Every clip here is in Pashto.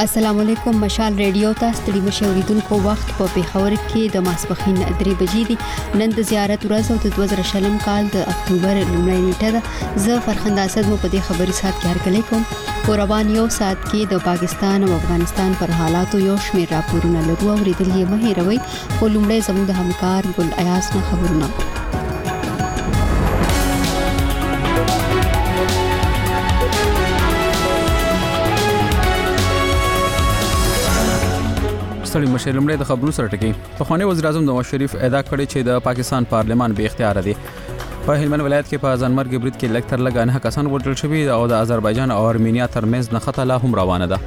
السلام علیکم. مشال ریډیو ته ستړي مشه اوریدونکو وخت په پیښور کې د ماسپخین 3 بجې دي. نن د زیارت ورځ او د 2020 کال د اکتوبر لومړۍ نیټه ده. زه فرخنده اسد مو په دې خبري سات کې هرکلی کوم. قربان یو سات کې د پاکستان او افغانستان پر حالاتو یو شمېر راپورونه لرو اوریدل یې مه هېروئ. خو لومړی زموږ د همکار ګل ایاز نه خبرونه. ستړي مشه لمړی د خبرونو سره ټکی. پخوانی وزیر اعظم نواز شریف ادعا کړې چې د پاکستان پارلمان به اختیار دی. په هلمند ولایت کې په ځانمرګ برید کې لږ تر لږه 9 کسان وژل شوي او د آذربایجان او ارمینیا ترمنځ نښته لا هم روانه ده.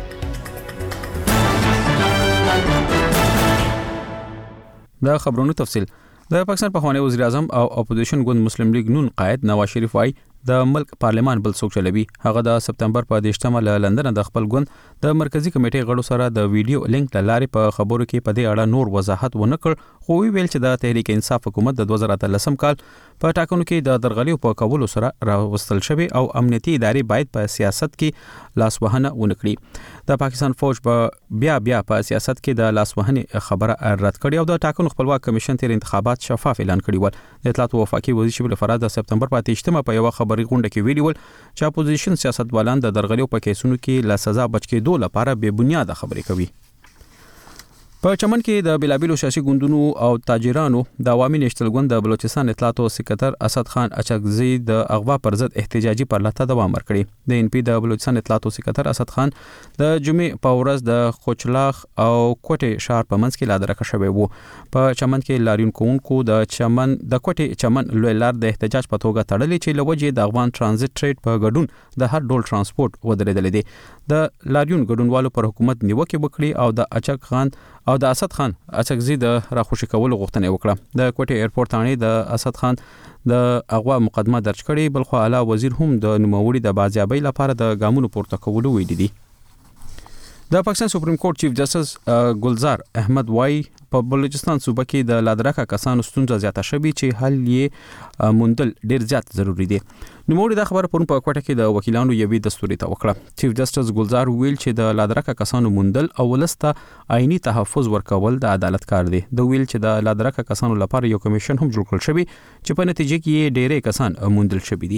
د خبرونو تفصیل. د پاکستان پخوانی وزیر اعظم او اپوزیشن ګوند مسلم لیگ نون قائد نواز شریف وايي د ملک پارلمان بل څوک چلوي. هغه د سپتمبر په 18 له لندن د خپل ګوند د مرکزی کمیټې غړو سره د ویډیو لینک لارې په خبرو کې په دې اړه نور وضاحت ونه کړ، خو ویل چې د تحریک انصاف حکومت د 2013 کال په ټاکنو کې د درغلیو په کولو سره راوستل شوی او امنیتي ادارې باید په سیاست کې لاسوهنه ونه کړي. د پاکستان فوج په بیا په سیاست کې د لاسوهنې خبره رد کړې او د ټاکنو خپلواک کمیشن تیر انتخابات شفاف اعلان کړی و. د اطلاعات او وفاقي وزیر شبل فراد د سپتمبر په 18 په یو خبري غونډه کې ویلي ول چې اپوزیشن سیاستوالان د درغلیو په کیسونو کې لا سزا بچ کېدو لپاره بے بنیاد خبرې کوي. په چمن کې د بلابلو سیاسي ګوندونو او تاجرانو د عوامي نشتل ګوند د بلوچستان اطلاعات او سکرټر اسد خان اچکزي د اغوا پر ضد احتجاجي پرلته دوام ورکړي. د ان پی د بلوچستان اطلاعات او سکرټر اسد خان د جمعې په ورځ د خوچلاخ او کوټه شهر په منځ کې لادرکه شوی وو. په چمن کې لاریون کوونکو د چمن د کوټه چمن لوی لار د احتجاج په توګه تړلې چې لوجه د افغان ترانزیت ټریډ په ګډون د هر ډول ترانسپورت ودرېدل دي. د لاریون ګډونوالو پر حکومت نیوکه وکړي او د اچک خان او د اسد خان اچکزي د راخوشي کولو غوښتنه وکړه. د کوټه ایرپورټ ثاني د اسد خان د اغوا مقدمه درج کړي، بلخو اعلی وزیر هم د نوموړي د بازیابۍ لپاره د ګامونو پورته کولو ویلي دي. د پاکستان سپریم کورټ چیف جسټس ګلزار احمد وايي په بلوچستان صوبه کې د لادرکه کسانو ستونزه زیاته شوي چې حل یې موندل ډیر زیات ضروری دی. نوموړي دا خبره پرون په کوټه کې د وکیلانو یوې دستوري ته وکړه. چیف جسټس ګلزار ویل چې د لادرکه کسانو موندل او ولسته آئینی تحفظ ورکول د عدالت کار دی. د ویل چې د لادرکه کسانو لپاره یو کمیشن هم جوړ کړل شوی چې په نتیجه کې ډیرې کسان موندل شوي دي.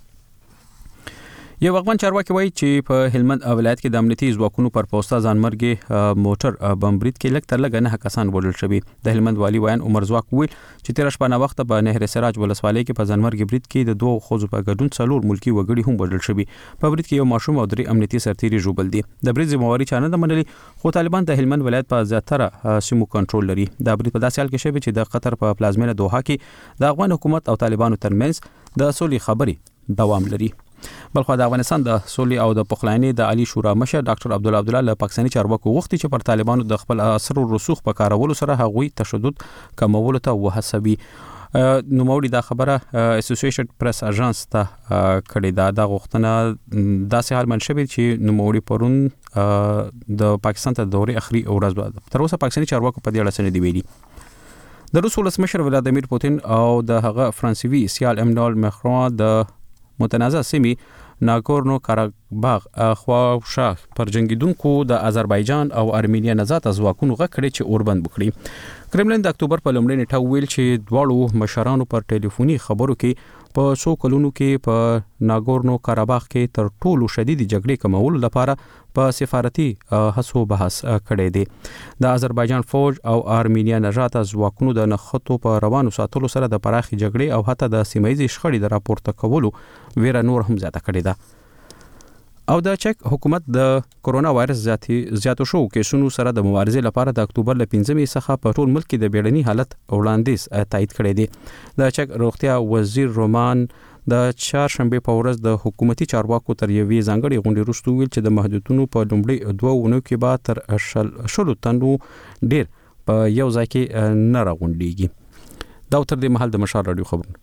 یو افغان چارواکي وایي چې په هلمند ولایت کې د امنیتي ځواکونو پر پوسټه ځانمرګي موټر بمبرید کې لږ تر لږه 9 کسان وژل شوي. د هلمند والی وایي عمر زواک ویل چې تیر شپه وخت په نهر سراج ولسوالۍ کې په ځانمرګي برید کې د 2 خوځو په ګډون 4 ملکی وګړي هم وژل شوي. په برید کې یو ماشوم او 3 امنیتي سرتیري ژوبل دي. د برید ذمہواری چانه د منلي، خو طالبان د هلمند ولایت په زیاتره سیمو کنټرول لري. د برید په داسې حال کې شوی چې د قطر په پلازمینه دوحه کې د افغان حکومت او طالبانو ترمنځ د سولې خبرې دوام لري. بلخو د افغانستان د سولې او د پخلاینې د عالی شورا مشر ډاکټر عبدالله له پاکستاني چارواکو غوښتي چې پر طالبانو د خپل اثر او رسوخ په کارولو سره هغوی تشدد کمولو ته وهڅوي. نوموړي دا خبره اسوسییشن پریس اژانس ته کړې ده. د غوښتنه داسې حال منشوي چې نوموړي پرون د پاکستان ته دوري اخري ورځ ده. تر اوسه پاکستاني چارواکو په دې اړه څه نه دی ویلي. د روس ولسمشر ولادیمیر پوتین او د هغه فرانسوي سیال ایمانوئل ماکرون د متنازع سیمې ناګورنو کاراباغ خواوشا پر جنگیدونکو د آذربایجان او ارمینیا نظات ځواکونو غږ کړي چې اوربند وکړي. کرملین د اکتوبر په لومړۍ نیټه ویل چې دواړو مشرانو پر ټلیفوني خبرو کې په 100 کلونو کې په ناګورنو کاراباغ کې تر ټولو شدید جګړې کمولو لپاره په سفارتي هڅو بحث کړی دی. د آذربایجان فوج او ارمینیا نژاد ځواکونو د نښتو په روانو ساتلو سره د پراخي جګړې او حتی د سیمایي شخړې د راپورته کولو ویره نور هم زیاته کړې ده. او د چک حکومت د کورونا وایرس زیاتو شو کیسونو سره د مبارزې لپاره د اکتوبر ل 15 څخه په ټول ملک کې د بیړني حالت وړاندیز تایید کړی دی. د چک روغتیا وزیر رومان د چهارشنبه په ورځ د حکومتي چارواکو تر یوې ځانګړې غونډې وروسته ویل چې د محدودیتونو په لومړي 2 ونو کې به تر 100 تنو ډیر په یو ځای کې نه راغونډيږي. دا تر دې مهال د مشال رادیو خبرونه.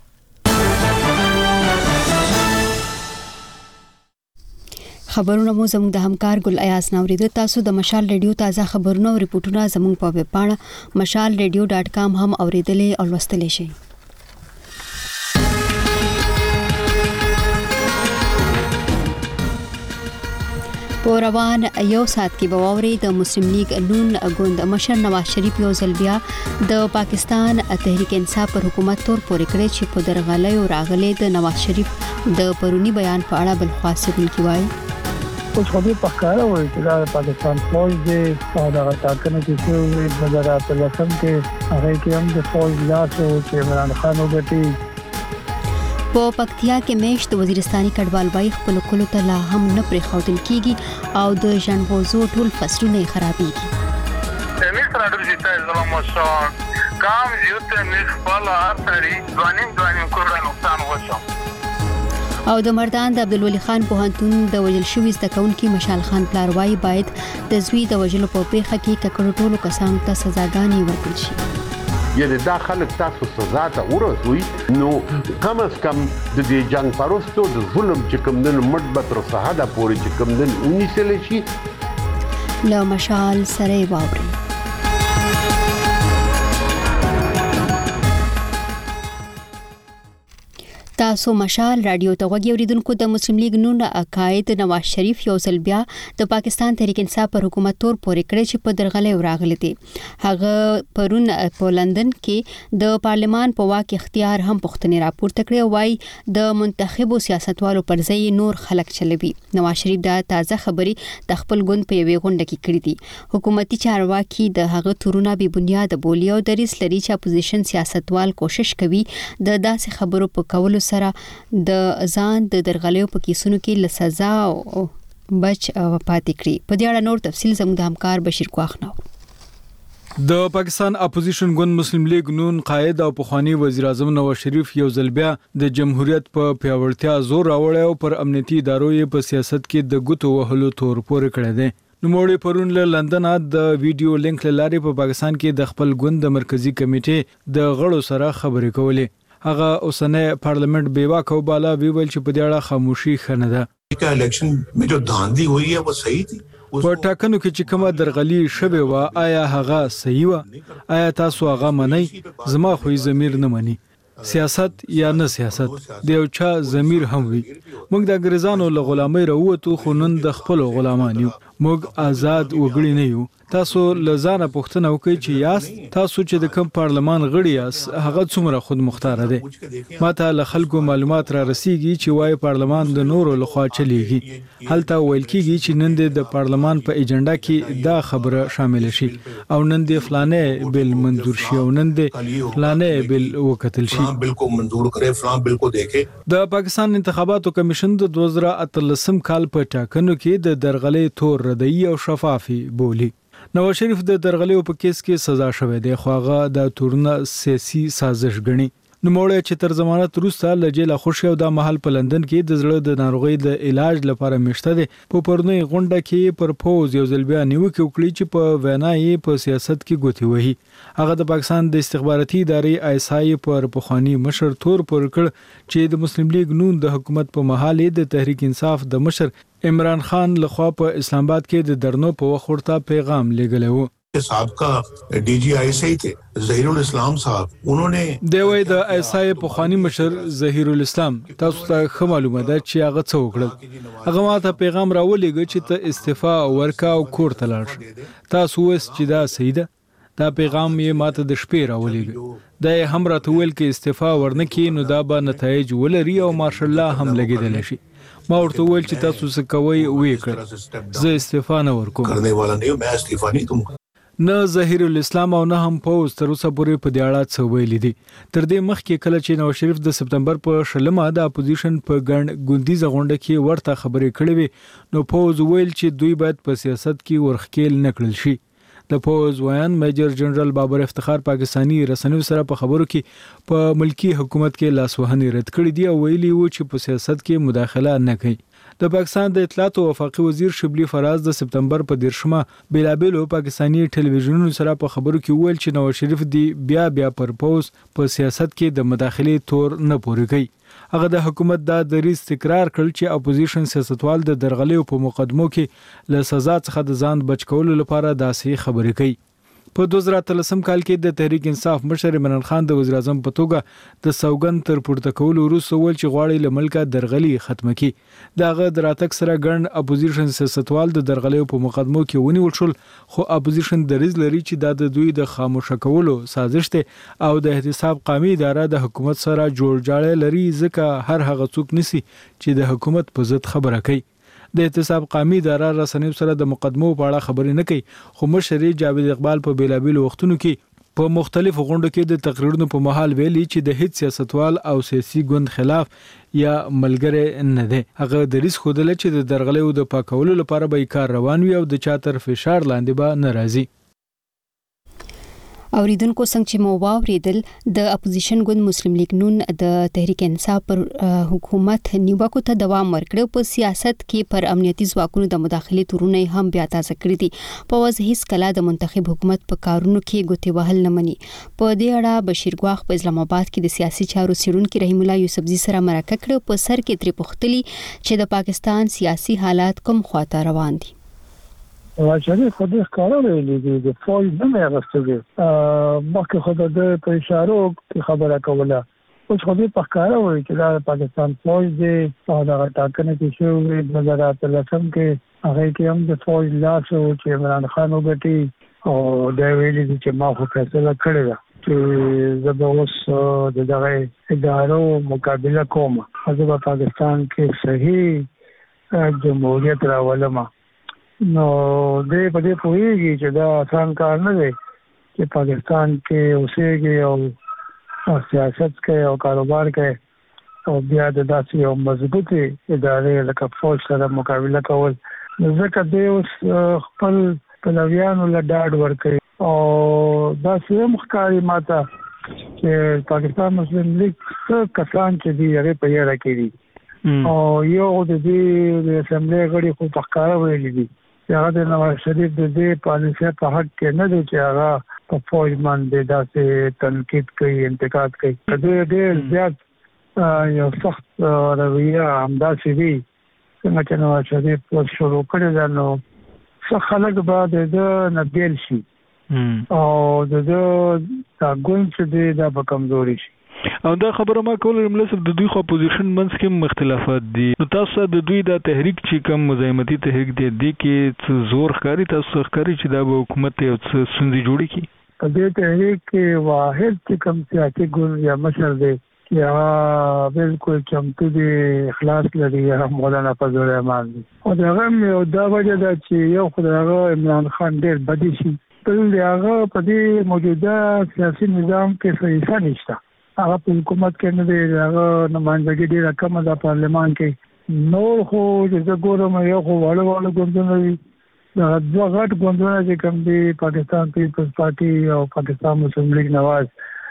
خبرونه مو زموږ د همکار ګل ایاز نوریدو. تاسو د مشال ریډیو تازه خبرونه او ریپورتونه زموږ په ویب پاڼه mashalradio.com هم اوریدلې او لوستلې شئ. په په روان یو ساعت کې به واوري د مسلم لیگ نون ګوند مشر نواز شریف یو ځل بیا د پاکستان تحریک انصاف پر حکومت تور پورې کړی چې په درغلۍ راغلي د نواز شریف د پرونی بیان په اړه بل خاصه بل کی وایي اوس خو په کار وایي چې د پاکستان فوج د دا ټاکنه کې څو نظر په لسم کې هغه کې هم د فوج لاسو چې عمران خان وګټي په پکتیا کې میشت وزیرستاني کډوال وای خپل کولو ته لا هم نه پرې خوتل کیږي او د ژوندوزو ټول فصلونه خرابېږي تمیز راډو چې ظلم وشو کام یو تمیز خپل ارتري دوانیم کوړه نقصان وشو او د مردان د عبدالولي خان پوهنتون د وجل شوی زده کوونکي مشال خان پلاروای باید د زوی د وجلو په پیښه کې ککړو ټولو کسانو ته سزاګانې ورکړل شي یعنی دا خلک تاسو سزا ته ورسوي نو کم از کم د دې جنگ پرستو د ظلم چې کوم نن مټ تر صحاده پورې چې کوم نن ونیسل شي له مشال سره واوري تاسو مشال رادیو ته وګورئ اوریدونکو د مسلم لیگ نون قائد نواز شریف یو ځل بیا د پاکستان تحریک انصاف پر حکومت تور پورې کړی چې په درغلۍ راغلی دی هغه پرون په لندن کې د پارلمان په واک اختیار هم پښتنې راپورته کړی وای د منتخبو سیاستوالو پر ځای نور خلک چلوي نواز شریف دا تازه خبري د خپل ګوند په یوې غونډه کې کړې دي حکومتي چارواکي د هغه تورونه به بنیاد بولی او د ریس لري چې اپوزیشن سیاستوال کوشش کوي د داسې خبرو په کولو سره د ځان د درغلیو په کیسونو کې له سزا او بچ پاتې کړي په دې اړه نور تفصیل زموږ د همکار بشیر کوخنو د پاکستان اپوزیشن ګوند مسلم لیگ نون قائد او پخوانی وزیر اعظم نواز شریف یو ځل بیا د جمهوریت په پیاوړتیا زور راوړی او پر امنیتي ادارو یې په سیاست کې د ګوتو وهلو تور پورې کړی دی نوموړي پرون له لندن د ویډیو لینک لارې په پاکستان کې د خپل ګوند د مرکزی کمیټې د غړو سره خبرې کولې هغه اوسنۍ پارلیمنت بیواک او بالا ویل چې په دې اړه خاموشي خنه ده کا الیکشن میں جو دھاندلی ہوئی ہے وہ صحیح تھی په ټاکنو کې چې کومه درغلي شوه وا آیا هغه صحیح و آیا تاسو هغه منئ زما خو ضمیر نه مني سیاست یا نه سیاست د یو چا ضمیر هم وي موږ د انګريزانو له غلامۍ راووتو خو نن د خپل غلامان یو موږ آزاد وګړي نه یو تاسو لزانه پښتنه وکي چې یاست تاسو چې د کوم پارلمان غړي یاست هغه څومره خود مختار دي ماته له خلکو معلومات را رسیږي چې وای پارلمان د نورو لخوا چلیږي هلته ویل کیږي چې نن د پارلمان په ایجنډا کې دا خبره شامل شي او نن د فلانه بل منظور شي او نن د فلانه بل وکتل شي بل کو منظور کړي فلان بل کو دیکھے د پاکستان انتخاباتو کمیشن د 2013 کال په ټاکنو کې د درغلۍ تور ردی او شفافي بولی نواز شریف د درغلیو په کیس کې سزا شوه دی خو هغه د تورونه سیاسي سازش غني نوموړی چې تر ضمانت وروسته له جیل خوشي او د محل په لندن کې د زړه د ناروغي د علاج لپاره مشته دي په پرونی غونډه کې پر پوز یو ځل بیا نیوکه وکړي چې په وینای په سیاست کې ګوتی وهي هغه د پاکستان د استخباراتي ادارې آی اس آی پر پخوانی مشر تور پر کړ چې د مسلم لیگ نون د حکومت په محل د تحریک انصاف د مشر عمران خان لخوا په اسلام آباد کې د درنو په وخت ورته پیغام لګلو صاحب کا D G आई से ही थे ظهیر الاسلام صاحب उन्होंने دوی د ایسای پخوانی مشر ظهیر الاسلام تاسو ته معلومه ده چې هغه څه وکړل هغه ماته پیغام راولېږي چې ته استعفا ورکا او کور ته لاړ تاسو وس چې دا صحیح ده دا پیغام یې ماته د شپې راولېږي دا هم راته ویل کې استعفا ورنکې نو دا به نتایج ولري او ماشاء الله هم لګیدل شي ما ورته ویل چې تاسو څه کوي وې کړ زه استعفا نه ورکوم کرنے والا نہیں میں استعفا نہیں دوں نه ظهیر الاسلام او نه هم پوز تر اوسه پورې په دې اړه څه ویلي دي تر دې مخکې کله چې نواز شریف د سپتمبر په 16 د اپوزیشن په ګڼ ګوندیزه غونډه کې ورته خبرې کړې وي نو پوز ویل چې دوی باید په سیاست کې ورخکېل نکړل شي د پوز ویان میجر جنرال بابر افتخار پاکستانی رسنیو سره په خبرو کې په ملکی حکومت کې لاسوهنې رد کړې دي او ویلي وو چې په سیاست کې مداخله نه کوي د پاکستان د اطلاعات او وفاقي وزیر شبلی فراز د سپتمبر په 10 بیلابلو پاکستانی ټلویزیونونو سره په خبرو کې ویل چې نواز شریف دی بیا پر پوز په سیاست کې د مداخلې تور نه پوري کوي هغه د حکومت د دریز تکرار کړ چې اپوزیشن سیاستوال د درغلیو په مقدمو کې له سزا څخه د ځان بچ کولو لپاره داسې خبرې کوي په 2013 کال کې د تحریک انصاف مشر عمران خان د وزیر اعظم په توګه د سوګند تر پورته کولو وروسته ول چې غواړي له ملکه درغلي ختمه کړي دغه دراتک سره ګڼ اپوزیشن سیاستوال د درغلي په مقدمو کې ونیول شول خو اپوزیشن دریز لري چې د دوی د خاموشه کولو سازش ته او د احتساب قومي اداره د حکومت سره جوړ جاړی لري ځکه هر هغه څوک نسی چې د حکومت په ضد خبره کوي د احتساب قومي اداره رسنیو سره د مقدمو په اړه خبرې نه کوي خو مشر جاوید اقبال په بیلابیلو وختونو کې په مختلفو غونډو کې د تقریرونو په محل ویلي چې د هیڅ سیاستوال او سیاسي ګوند خلاف یا ملګری نه دی هغه د ریس خودل چې د درغلیو د پاکولو لپاره به کار روان وي او د چا تر فشار لاندې به ناراضي اوریدونکو څنګه چې مو واوریدل د اپوزیشن ګوند مسلم لیگ نون د تحریک انصاف پر حکومت نیوکو ته دوام ورکړ په سیاست کې پر امنیتي ځواکونو د مداخلې تورونه هم بیا تازه کړی دي په وځ هیڅ کله د منتخب حکومت په کارونو کې ګوتې وهل نه مني په دې اړه بشیر ګواخ په اسلام آباد کې د سیاسي چارو څیړونکو رحیم الله یوسفزي سره مرکه کړې په سر کې تری پختلی چې د پاکستان سیاسي حالات کوم خواته روان دي واجبې خو د ښکارا ویلي دي د فوج نه راغستل مخکې خو د په اشارو خبره کوله اوس خو دې په ښکارا وایي چې د پاکستان فوج د هغه ټاکنې کې شو د 2013 کې هغه کې هم د فوج لاس او چې عمران خان وګټي او دا ویلي دي چې ما خو فیصله کړې ده چې زه به اوس دغه ادارو مقابله کوم زه په پاکستان کې صحیح جمهوریت راولم نو دې په دې پوهیږي چې دا آسان کار نه دی چې پاکستان کې اوسېږي او سیاست کوي او کاروبار کوي او بیا د داسې یو مضبوطی ادارې لکه فوج سره مقابله کول ځکه دې اوس خپل پلویانو له ډاډ ورکوي او دا سیم ښکاري ماته چې پاکستان مسلم لیگ څه کسان چې دي هغه په یاره کې دي او یو د دې د اسمبلی غړي خو په ښکارا ویلي دي هغه د نواز شریف د دې پالیسي په حق کې نه دی چې هغه په فوج باندې داسې تنقید کوي انتقاد کوي د دې زیات یو سخت رویه همداسې وي څنګه چې نواز شریف شروع کړی دا نو څه خلک به د نه بیل شي او د ګوند چې دی دا به کمزوري شي او دا خبره ما کوله ملسف د دوی خو اپوزیشن منځ کې مختلفات دي نو تاسو د دوی د تحریک چې کوم مزاحمتي تحریک دی کې زور ښکاری تاسو ښکاری چې دا به حکومت یو څه سندې جوړی کی په دې تحریک کې واحد چې کوم سیاسي ګوند یا مشر دی یا بالکل چمتو دی اخلاص لري یا مولانا فضل الرحمن دی او دا هم یو دا وجه ده چې یو خدای عمران خان ډېر بدی شي بل هغه په دې موجوده سیاسي نظام کې صحیح نشته هغه په حکومت کې نه دی هغه نمائندګي ډیره کم ده پارلمان کې نور خو د ګورم یو خو وړو ګوندونه دي دا دوه غټ ګوندونه چې کوم دي پاکستان پیپلز پارټي او پاکستان مسلم لیگ نواز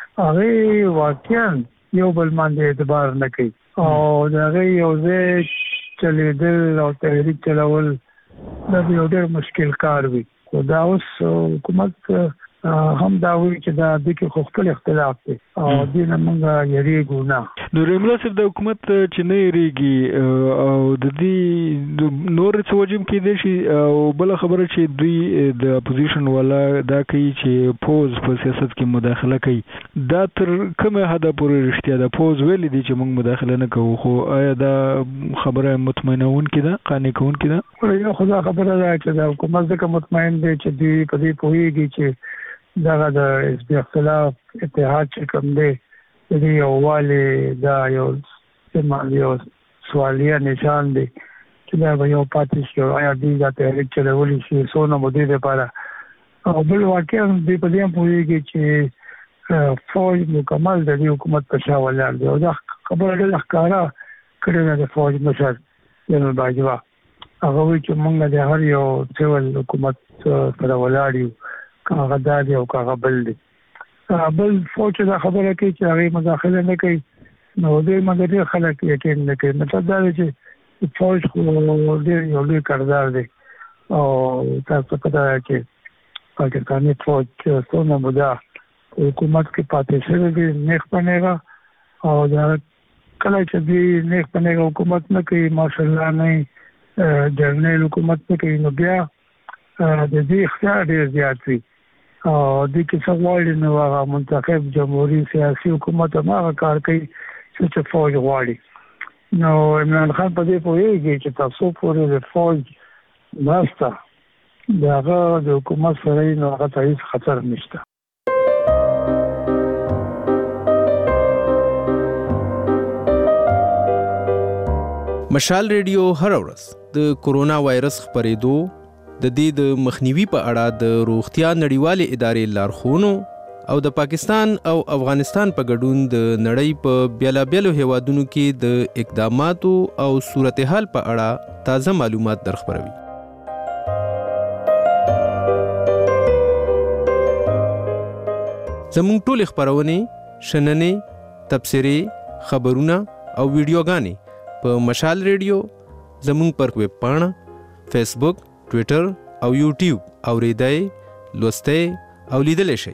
هغه واقعا یو بل باندې اعتبار نه کوي او دا یو ځای چلیدل او تحریک چلول دا یو ډېر مشکل کار وي خو دا اوس حکومت هم دا وی چې دا د کې خو خپل اختلاف دی او دینه موږ یریږو نه نو ریملاسف د حکومت چې نه یریږي او د دې نور څه وجم کې دي شي او بل خبره چې دوی د اپوزیشن ولا دا کوي چې پوز په سیاست کې مداخله کوي دا تر کومه حد پورې رښتیا ده پوز ویل دي چې موږ مداخله نه کوو خو آیا دا خبره مطمئنون کې ده قانع کون کې ده یو خدا خبره ده چې د حکومت څخه مطمئن دي چې دوی په دې پوهیږي چې دا د حزب اختلاف اتحاد چې کوم دی د یو والي دا یو سوالیه نشان دی چې دا یو پاتې شي آیا دې دا تحریک چلولی شي څونه مودې لپاره او بل واقعا دې په دې پوهیږي چې فوج مکمل د حکومت په شا ولاړ دی او دا خبره ډېره ښکاره کړې ده د فوج مشر جنرال باجوا هغه وایي چې موږ د هر یو سیول حکومت سره ولاړ یو هغه دادی او هغه بل دی بل فوج دا خبره کوي چې هغه مداخله نه کوي نو دې مګر خلک یقین نه کوي مطلب دا دی چې فوج خو ډېر یو لوی کاردار دی او تاسو پته چې پاکستاني فوج څونه موده حکومت کې پاتې شوی دی نیک پنهغه او دا کله چې دې نیک پنهغه حکومت نه کوي ماشاءالله نه جرنیل حکومت نه کوي نو بیا د دې اختیار ډېر زیات وي د کې څوالي نو هغه منتخب جمهوریت سیاسي حکومت هغه کار کوي چې فوج غواړي. نو عمران خان په دې پوهیږي چې تاسو پورې د فوج ناسته دغه د حکومت سره نو هغه ته هیڅ خطر نشته. مشال ریډیو هر ورځ د کورونا وایرس خپرېدو د دې د مخنیوي په اړه د روغتیا نړیوالې ادارې لارښوونو او د پاکستان او افغانستان په ګډون د نړۍ په بیلابیلو هیوادونو کې د اقداماتو او صورتحال په اړه تازه معلومات درخبروي. زموږ ټول خبرونه شننې تبصرې خبرونه او ویډیوګانې په مشال ریډیو زموږ پر ویب پاڼه فیسبوک ټویټر او یوټیوب اوریدای لوستای او لیدل شي.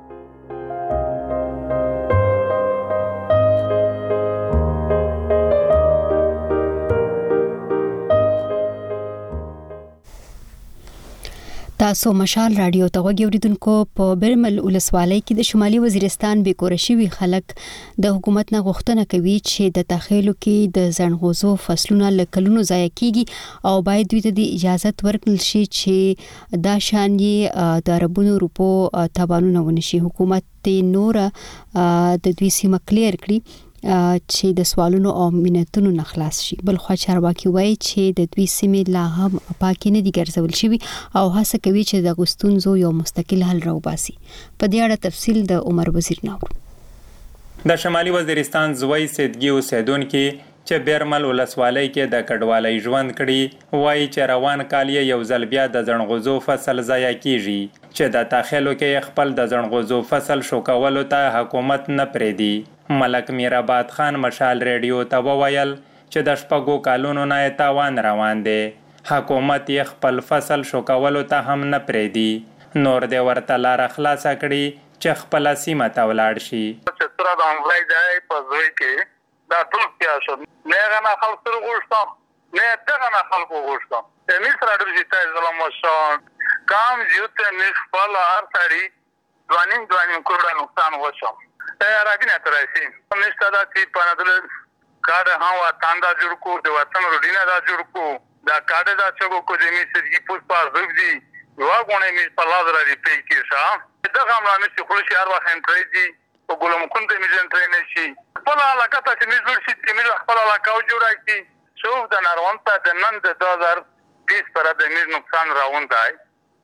تاسو مشال رادیو ته وګورئ. اوریدونکو په برمل ولسوالۍ کې د شمالي وزیرستان بیکورشوي خلک د حکومت نه غوښتنه کوي چې د تخیلو کې د زنغوزو فصلونه لکلونو ضایع کیږي او باید دوی ته د اجازه ورکړل شي چې دا شانې د عربونو روپو تبانونه ونشي. حکومت نور د دوی سیمه کلیر کړي چې د سوالونو او منتونو نه خلاص شي. بل خو چارواکي وایي چې د دوی سیمې لا هم پاکي نه دي ګرځول شوی او هڅه کوي چې د غستونزو یو مستقل حل راوباسي. په دې اړه تفصیل د عمر وزیر ناور. د شمالي وزیرستان زوی سیدګي اوسیدونکو چې بیرمل ولسوالۍ کې د کډوالۍ ژوند کړي وایي چې روان کال یو ځل بیا د زنغوزو فصل ضایع کیږي چې د تاخلو کې خپل د زنغوزو فصل شو کولو ته حکومت نه پریدي. ملک میرآباد خان مشال ریډیو ته وویل چې د شپږو کالونو نه تاوان روان دی. حکومت یې خپل فصل شو کولو ته هم نه پریدي. نور دې ورته لار خلاص کړي چې خپل سیمه ته ولاړ شي. چې تر دا هملای ځای په ځای کې دا ټول کیا شو نه غنا خلک سره غوښتم نه دغه نه خلکو غوښتم چې مصر اډر چې ظلم وشو کام یوته نه خپل هر سړي دوانین کوړه نقصان وشو. راګینه ترایسي نشته دا چې پاندل کار ها واتاندا جوړ کو د وطن روډینا دا جوړ کو دا کار دا چې کو دې سږي پوس پار زوږي یو غونه می په لازر دی پې کې ښا دا کوم نه چې خلک هر وخت انټری دي او ګلم كنت می انټری نشي په علاقه ته چې می جوړ شي چې می خپل علاقه جوړه کی شوف د ناروان ته د نن د 2020 پر د می نقصان راوندای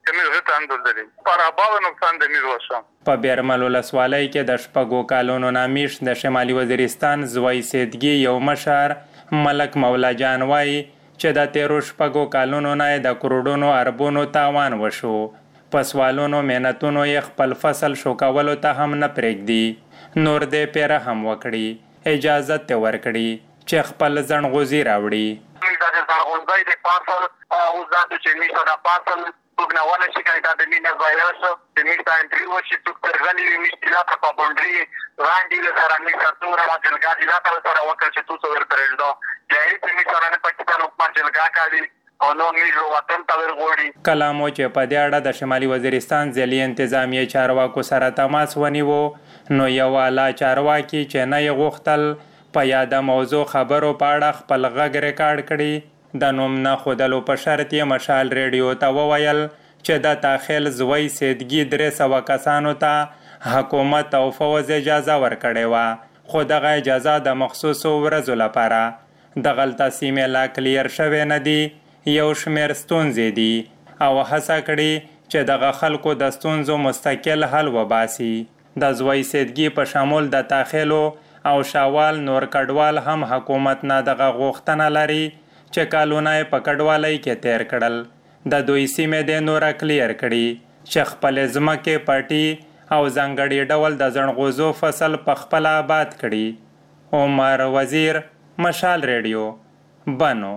په بیرمل ولسوالۍ کې د شپږو کالونو نامیش د شمالي وزیرستان زوی سیدګي یو مشر ملک مولا جان وایي چې د تیرو شپږو کالونو نه د کروڑونو اربونو تاوان وشو. په سوالونو مهنتونو یې خپل فصل شو کولو ته هم نه پرېږدي. نور دې پیره هم وکړي اجازه ته ورکړي چې خپل ځنغوزي راوړي. Pugna wala shikayta de mina virus de mista entry shi tuktergali mistila ka boundary randi le sara ni satura ma jelga dila ka sara wakal che tu so ver perdo jai de mista ne pakistan ukma jelga ka di او نو میرو وطن ته ورغوړي. کلامو چې په دې اړه د شمالي وزیرستان ځلي انتظامیه چارواکو سره تماس ونیو نو یو والا چارواکي چې نه یې غوښتل په یاده موضوع خبرو په اړه خپل غږ ریکارډ کړي. د نوم نه خودلو په شرط یې مشال ریډیو ته وویل چې د تاخیل زوی سیدګي 300 کسانو ته حکومت او فوز اجازه ورکړې وه خو دغه اجازه د مخصوصو ورځو لپاره د غلطه سیمې لا کلیر شوی نه دي. یو شمیر ستونزې دي او هڅه کړي چې دغه خلکو د ستونزو مستقل حل وباسي. د زوی سیدګي په شمول د تاخیلو او شاوال نور کډوال هم حکومت نه دغه غوښتنه لري چې کالونه په کډوالۍ کې تیر کړل. د دوی سیمې د نور کلیر کړي چې خپل ځمکې پټي او ځانګړي ډول د زنغوزو فصل په خپل آباد کړي. عمر وزیر مشال ریډیو بنو.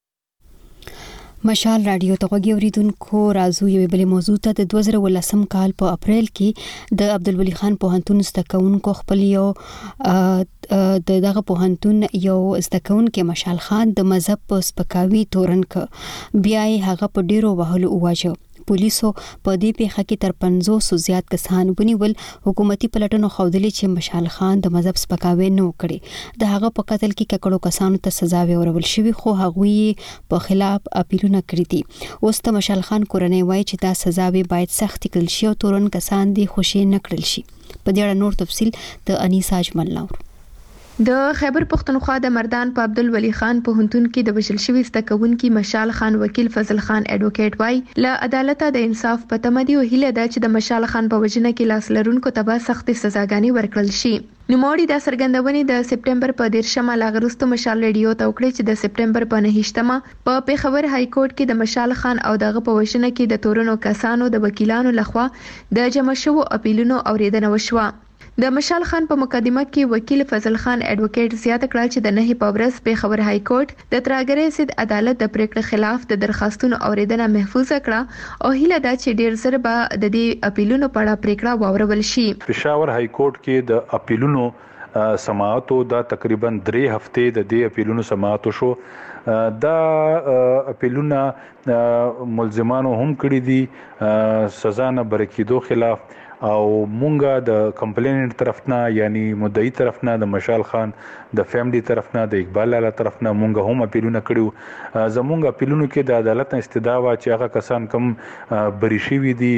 مشال رادیو ته وګوریدونکو راځو یو بل موضوع ته. د 2018 کال په اپریل کې د عبدالولي خان پوهنتون زدهکوونکو خپل یو دغه پوهنتون یو زدهکوونکو مشال خان د مذهب په سپکاوي تورن ک بیا هغه په ډیرو وهلو واجه. پولیسو په دې پیښه کې تر 500 زیات کسان ونیول. حکومتي پلټنو ښودلې چې مشال خان د مذهب سپکاوی نه وکړي. د هغه په قتل کې ککړو کسانو ته سزا ورکول شوې، خو هغوی په خلاف اپیلونه کړي دي. اوس د مشال خان کورنۍ وایي چې دا سزا باید سخت کړل شي او تورن کسان دي خوشي نه کړل شي. په دې اړه نور تفصیل د انیسا اجمل نور. د خیبر پختونخوا د مردان په عبدالولي خان په هنتون کې د وژل شوي زدهکوونکي مشال خان وکیل فضل خان اډوکیټ وای له عدالت د انصاف په تمه دی او هیله ده چې د مشال خان په وژنه کې لاس لرونکو ته به سختې سزاګانې ورکړل شي. نوموړي د سرګندونې د سپټمبر په 13مه لاغرستو مشال ریډیو ته وکړي چې د سپټمبر په 9مه په پیښور های کورټ کې د مشال خان او دغه په وژنه کې د تورنو کسانو د وکیلانو لخوا د جمع شوو اپیلونو اوریدنه وشوه. د مشال خان په مقدمه کې وکیل فضل خان اډوکیټ زیاته کړه چې د 9 په ورځ پیښور های کورټ د تراګرې سید عدالت د پریکړې خلاف د درخواستونو اوریدنه محفوظ کړه او هیله ده چې ډیر زر به د دې اپیلونو په اړه پریکړه واورول شي. پیښور های کورټ کې د اپیلونو سماعتو دا تقریبا 3 هفته د دې اپیلونو سماعتو شو. دا اپیلونه ملزمانو هم کړی دي سزا نه برکیدو خلاف او مونږه د کمپلیننټ طرفنا یعنی مدعی طرفنا د مشال خان د فیملی طرفنا د اقبال لاله طرفنا مونږه هم اپیلونه کړیو. زمونږ اپیلونو کې د عدالت استدعا وا چې هغه کسان کم بری شوی دي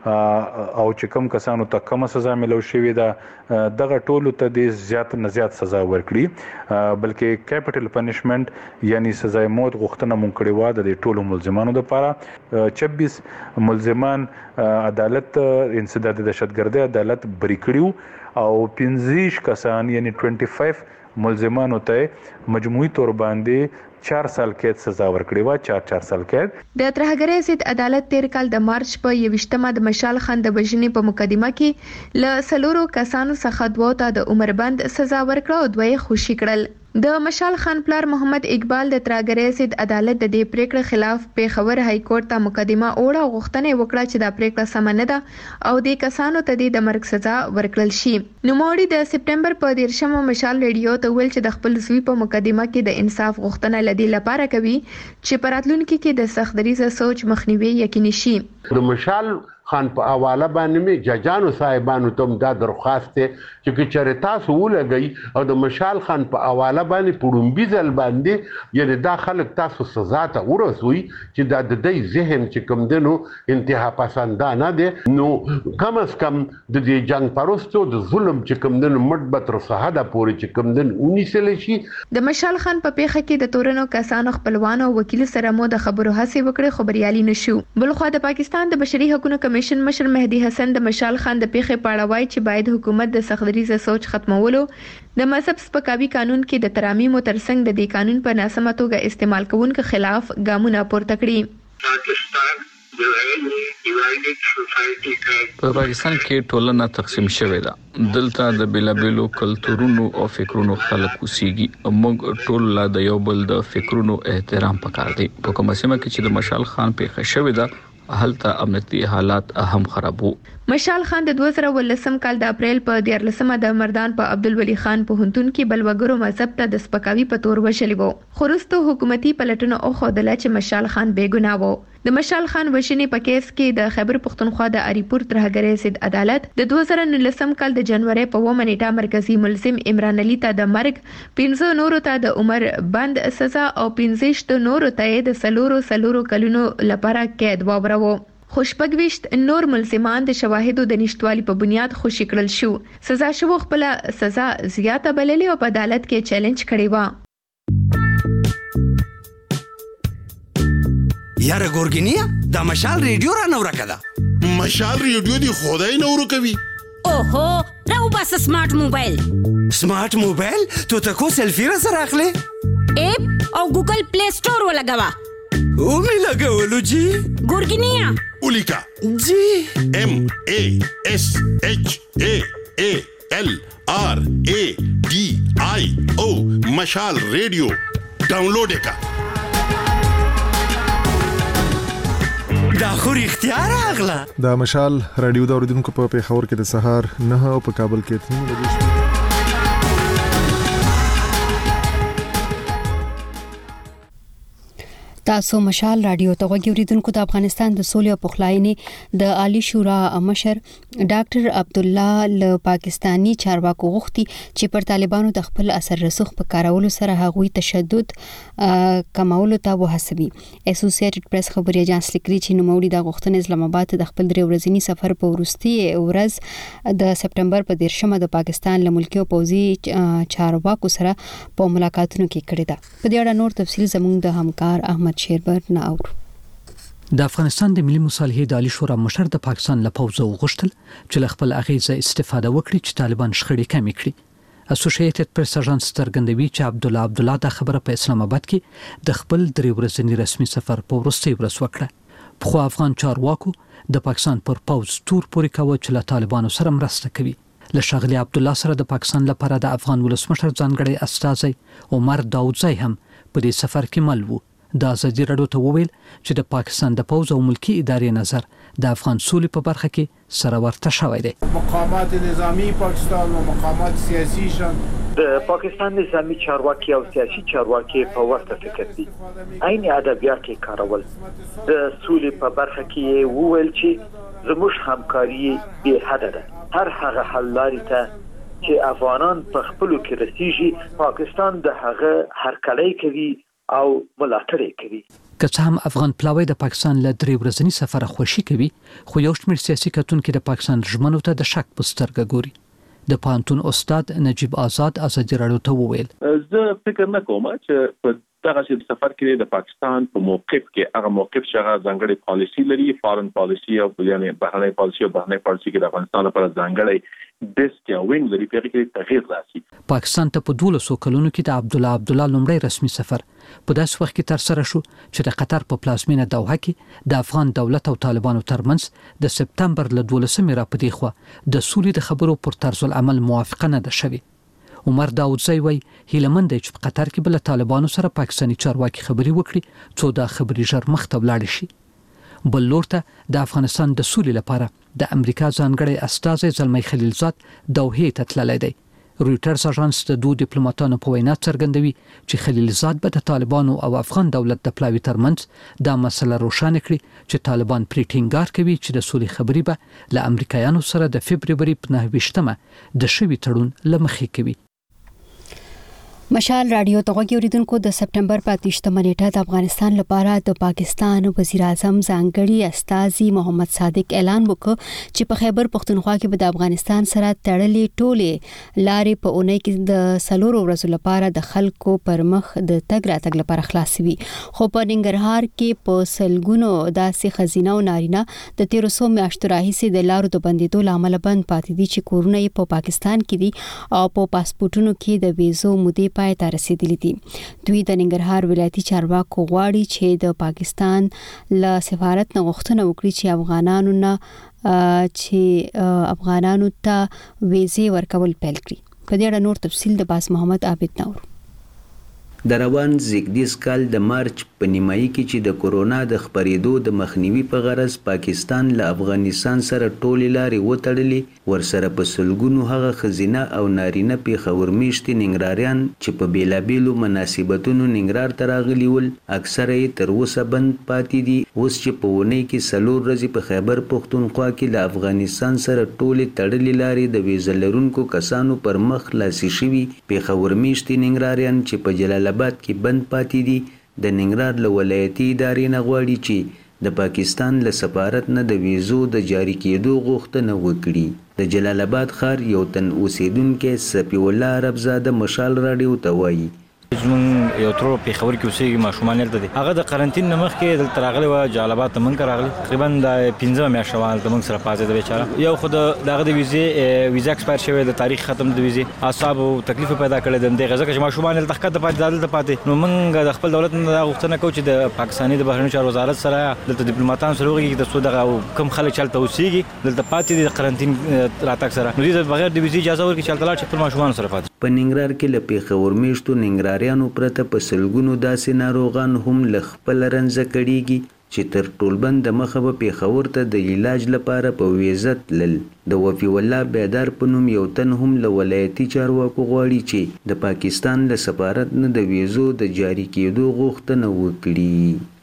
او چې کم کسانو ته کم سزا ملو شوی ده دغه ټولو ته د زیات نه زیات سزا ورکړي، بلکې کیپټل پنیشمنت یعنی سزا موت غوښتنه مونږ کړې و د ټولو ملزمانو لپاره. 26 ملزمان عدالت انسداد دهشتګردي عدالت بری کړیو او 15 کسان یعنی 25 ملزمانو ته مجموعي تور باندې 4 سال قید سزا ورکړې و. 4 سال قید. د ترهګرۍ سید عدالت 13 کال د مارچ په 21مه د مشال خان د وژنې په مقدمه کې ل سلورو کسانو څخه 2 ته د عمر بند سزا ورکړه او 2 خوشي کړل. د مشال خان پلار محمد اقبال د ترهګرۍ سید عدالت د دې پریکړې خلاف پیښور های کورټ ته مقدمه اوړه غوښتنه وکړه چې دا پریکړه سم نه ده او د کسانو ته د مرګ سزا ورکړل شي. نوموړي د سپټمبر په 13مه مشال ریډیو ته ویل چې د خپل زوی په مقدمه کې د انصاف غوښتنه لدی لپاره کوي چې پراتلونکو کې د سختدریزه سوچ مخنیوي یقیني شي. د مشال خان په حواله باندې می ججانو صاحبانو ته دا درخواست چې چېرې تاسو ولګي او د مشال خان په حواله باندې پړومبي ځل باندې یعنی دا خلک تاسو سزا ته ورسوي چې دا د دې ذهن چې کوم دنو انتها پسندانه دي نو کم از کم د دې جنگ پروستو د ظلم چې کوم دنو مدبت رساده پورې چې کوم دن ونیسل شي. د مشال خان په پیښه کې د تورنو کسانو خپلوانو وکیل سره مو د خبرو هڅه وکړه خو بریالي نشو. بلخو د پاکستان د بشري حقوقو کمیشن مشر مهدی حسن د مشال خان د پیښې په اړه وایي چې باید حکومت د سختدریزه سوچ ختمولو د مذهب سپکاوي قانون کې د ترامیم ترڅنګ د دې قانون په ناسمه توګه استعمال کوونکو خلاف ګامونه پورته کړي. پاکستان په پاکستان کې ټولنه تقسیم شوې ده. دلته د بیلابیلو کلتورونو او فکرونو خلک اوسېږي. موږ ټول لا د یو بل د فکرونو احترام پکار دی. په کومه سیمه کې چې د مشال خان پیښه شوې ده هلته امنیتي حالات هم خرابو. مشال خان د 2018 کال د اپریل په 14مه د مردان په عبدالولي خان په هنتون کې بلوګرو مذهب ته د سپکاوي په تور وشلی وو. خورستو حکومتي پلټنو او خودله چې مشال خان بے ګناه وو. د مشال خان وژنې په کیس کې د خیبر پختونخوا د اریپور ترهګرۍ سید عدالت د 2019 کال د جنوري په 1 نیټه مرکزی ملزم عمران علي ته د مرګ 15 نورو ته د عمر بند سزا او 15 نورو ته د سلورو کلونو لپاره قید واورو. خوشبګويشت نور ملزمان د شواهدو د نشټوالي په بنیاد خوشی کړل شو. سزا شو خپل سزا زیاته بللې او په عدالت کې چیلنج کړی و. یاره ګورګینیا دا مشال ریډیو را نور کړه. مشال ریډیو دی خدای نور کوي. اوهو راو بس سمارټ موبایل. سمارټ موبایل ته تکو سلفی را سره اخلي اپ او ګوګل پلی سٹور ولګوا. او می لګولو جی ګورګینیا اولیکا جی MASHALRADIO مشال ریډیو ډاونلوډ کا. دا خو اختیار اغلا. دا مشال رادیو دا اوریدونکو په پیښور کې د سهار 9 او په کابل کې 3 بجې. تاسو مشال رادیو ته وګورئ د افغانستان د سولې او پخلاینې د عالی شورا مشر ډاکټر عبد الله له پاکستانی چارواکو غوښتي چې پر طالبانو د خپل اثر رسوخ په کارولو سره هغوی تشدد کمولو ته وهڅوي. اسوسییټډ پریس خبري اژانس لیکي چې نوموړي د غوښتنې اسلام آباد د خپل 3 ورځنی سفر په وروستي ورځ د سپټمبر په 10مه د پاکستان له ملکی او پوځي چارواکو سره په ملاقاتونو کې کړی ده. په دې اړه نور تفصیل زموږ د همکار احمد شیربر نه اورو. د افغانستان د ملي مصالحې د عالی شورا مشر د پاکستان له پوځه وغوښتل چې له خپل اغیزه استفاده وکړي چې طالبان شخړې کمې کړي. اسوسییټډ پریس اژانس څرګندوي چې عبد الله دا خبره په اسلام آباد کې د خپل 3 ورځنی رسمي سفر په وروستي ورځ وکړه. په افغان چارواکو د پاکستان پر پوځ تور پورې کاوه چې له طالبانو سره مرسته کوي. له شغلی عبد الله سره د پاکستان لپاره د افغان ولسمشر ځانګړی استازی عمر داودزی هم په دې سفر کې مل وو. د ازادي راډیو ته وویل چې د پاکستان د پوځ او ملکی ادارې نظر د افغان سولې په برخه کې سره ورته شوی دی. مقامات نظامی پاکستان او مقامات سیاسي شان د پاکستان نظامی چارواکي او سیاسي چارواکي په ورته فکر دي. عین ادبیات یې کارول. د سولې په برخه کې وویل چې زموږ همکاري به حد ده. هر هغه حل لاري ته چې افغانان په خپل کې رسیږي پاکستان د هغه هرکلی کوي او ملاتړ کوي. که څه هم افغان پلاوی د پاکستان له 3 ورځنی سفر خوشي کوي خو یو شمېر سیاسي کتونکو د پاکستان ژمنو ته د شک په سترګه ګوري. د پانتون استاد نجیب آزاد ازادي راډیو ته وویل زه فکر نه کوم چې په دغه سفر کې د پاکستان په موقف کې هغه موقف چې هغه ځانګړي پالیسی لري فارن پالیسی او یعنی بهرنۍ پالیسی او بهرنۍ پالیسی کې د افغانستان لپاره ځانګړي بیسټ یا وینګ لري په کې تغییر راسي. پاکستان ته په 12 کلونو کې د عبد الله لومړی رسمي سفر په داسې وخت کې تر سره شو چې د قطر په پلازمینه دوحه کې د افغان دولت او طالبانو ترمنځ د سپتمبر له 12مې را پدې خو د سولې د خبرو پر طرز العمل موافقه نه ده شوې. عمر داودزی وای هیلمن دی چې په قطر کې بل طالبانو سره پاکستاني چارواکي خبري وکړي څو دا خبري ژر مخ ته ولاړ شي. بل لور ته د افغانستان د سولې لپاره د امریکا ځانګړی استازی زلمی خلیلزاد دوحې ته تللی دی. رويټرز اژانس د دوه ډیپلوماټانو په وینا څرګندوي چې خلیلزاد به د طالبانو او افغان دولت د پلاوي ترمنځ دا مسله روښانه کړي چې طالبان پرې ټینګار کوي چې د سولې خبري به له امریکایانو سره د فبرवरी په 9مه د شوي تړون لمخې کوي. مشال رادیو ته وګورئ د سپټمبر په 28مه نیټه د افغانستان لپاره د پاکستان وزیر اعظم ځانګړي استازي محمد صادق اعلان وکړ چې په خیبر پختونخوا کې به د افغانستان سره تړلې ټولې لارې په اونۍ کې د سلورو ورځو لپاره د خلکو پر مخ د تګ راتګ لپاره خلاصوي. خو په ننګرهار کې په سلګونو داسې خزینه او نارینه د 1300 میاشتو راهیسې د لارو د بندیدو لامل بند پاتې دي چې کورونه یې په پاکستان کې دي او په پاسپورتونو کې د ویزو مودې پای ته رسیدلي دي. دوی د ننګرهار ولایتي چارواکو غواړي چې د پاکستان له سفارت نه غوښتنه وکړي چې افغانانو ته ویزې ورکول پیل کړي. په دې اړه نور تفصیل د باز محمد عابد نور. د روان زیږدیز کال د مارچ په نیمایي کې چې د کورونا د خپرېدو د مخنیوي په غرض پاکستان له افغانستان سره ټولې لارې وتړلې ورسره په سلګونو هغه خزینه او نارینه پیښور میشتي ننګراریان چې په بیلابیلو مناسبتونو ننګرهار ته راغلي ول اکثره یې تر اوسه بند پاتې دي. اوس چې په اونۍ کې 4 ورځې په خیبر پختونخوا کې له افغانستان سره ټولې تړلې لارې د ویزه لرونکو کسانو پر مخ خلاصې شوي پیښور میشتي ننګراریان چې په جلال آباد کې بند پاتې دي د ننګرهار له ولایتي ادارې نه غواړي چې د پاکستان له سفارت نه د ویزو د جاری کېدو غوښتنه وکړي. د جلال آباد ښار یو تن اوسیدونکی سپی الله عربزاده مشال راډیو ته وایي زمون یو تر په خبر کې اوسېږي ماشومان دلته دي هغه د قرنټین نمخ کې دلته راغلي و جلال آباد ته مونږ راغلي تقریبا د 15 میاشتې وال د مونږ سره پاتې د بیچاره یو خود دغه د ویزا ایکسپایر شوی د تاریخ ختم د ویزې اصحاب تکلیف پیدا کړل د غزه کې ماشومان دلته ښکته پاتې نو مونږ د خپل دولت نه غوښتنه کوو چې د پاکستاني د بهرنیو چارو وزارت سره دلته ډیپلوماټان سره وګوري د سود دغه کم خلک چلته اوسېږي دلته پاتې د قرنټین راتګ سره نو د بغیر د ویزې اجازه ورکړي چې تلل خپل ماشومان سره پاتې. په ننګرهار کې له پیښور میشتو ننګراریانو پرته په سلګونو داسې ناروغان هم له خپل رنځه کړيږي چې تر ټولبند د مخه به پیښور ته د علاج لپاره په ویزه تلل. د وفي الله بیدار په نوم یو تن هم له ولایتي چارواکو غواړي چې د پاکستان له سفارت نه د ویزو د جاری کېدو غوښتنه وکړي.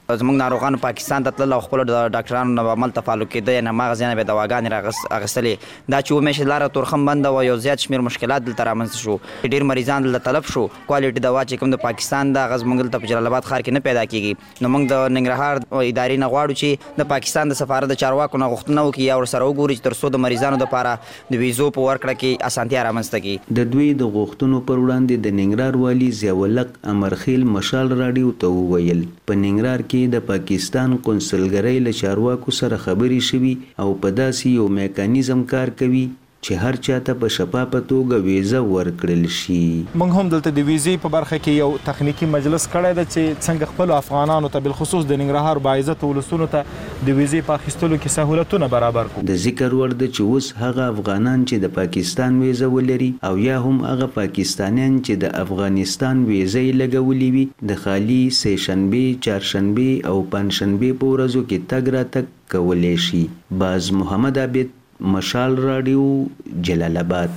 زموږ ناروغانو پاکستان ته تلل او خپل ډاکټرانو نه عمل ته فالو کېده نه مغزیانه به دواګانې اغستلې دا چې ومشه لاره تورخم بند و یو زیات شمیر مشکلات دلته رامنځته شو ډیر مریضان دلته طلب شو کوالټي دوا چې کوم د پاکستان د غز منګل ته جلال آباد ښار کې نه پیدا کیږي نو موږ د ننګرهار ادارې نه غواړو چې د پاکستان د سفارت د چارواکو نه غوښتنه وکړي یا ورسره وګوري چې تر څو د مریضانو لپاره د ویزو په ورکړه کې اسانتیا رامنځته کړي د دوی د غوښتنو پر وړاندې د ننګرهار والي ضیاءالحق امرخیل مشال راډیو ته وویل په ننګرهار کې د پاکستان قونسلګرۍ له چارواکو سره خبرې شوي او په داسې یو میکانیزم کار کوي چې هر چاته په شفافه توګه ویزه ورکړل شي. موږ هم دلته د ویزې په برخه کې یو تخنیکی مجلس کړی دی چې څنګه خپل افغانانو ته بالخصوص د ننګرهار باعزت ولسونو ته د ویزې په اخیستلو کې سهولتونه برابر کړو. د ذکر وړ ده چې اوس هغه افغانان چې د پاکستان ویزه ولري او یا هم هغه پاکستانیان چې د افغانستان ویزه یې لګولې وي د خالي سهشنبه، چهارشنبه او پنجشنبه په ورځو کې تګ راتګ کولی شي. باز محمد عابد، مشال رادیو، جلال آباد.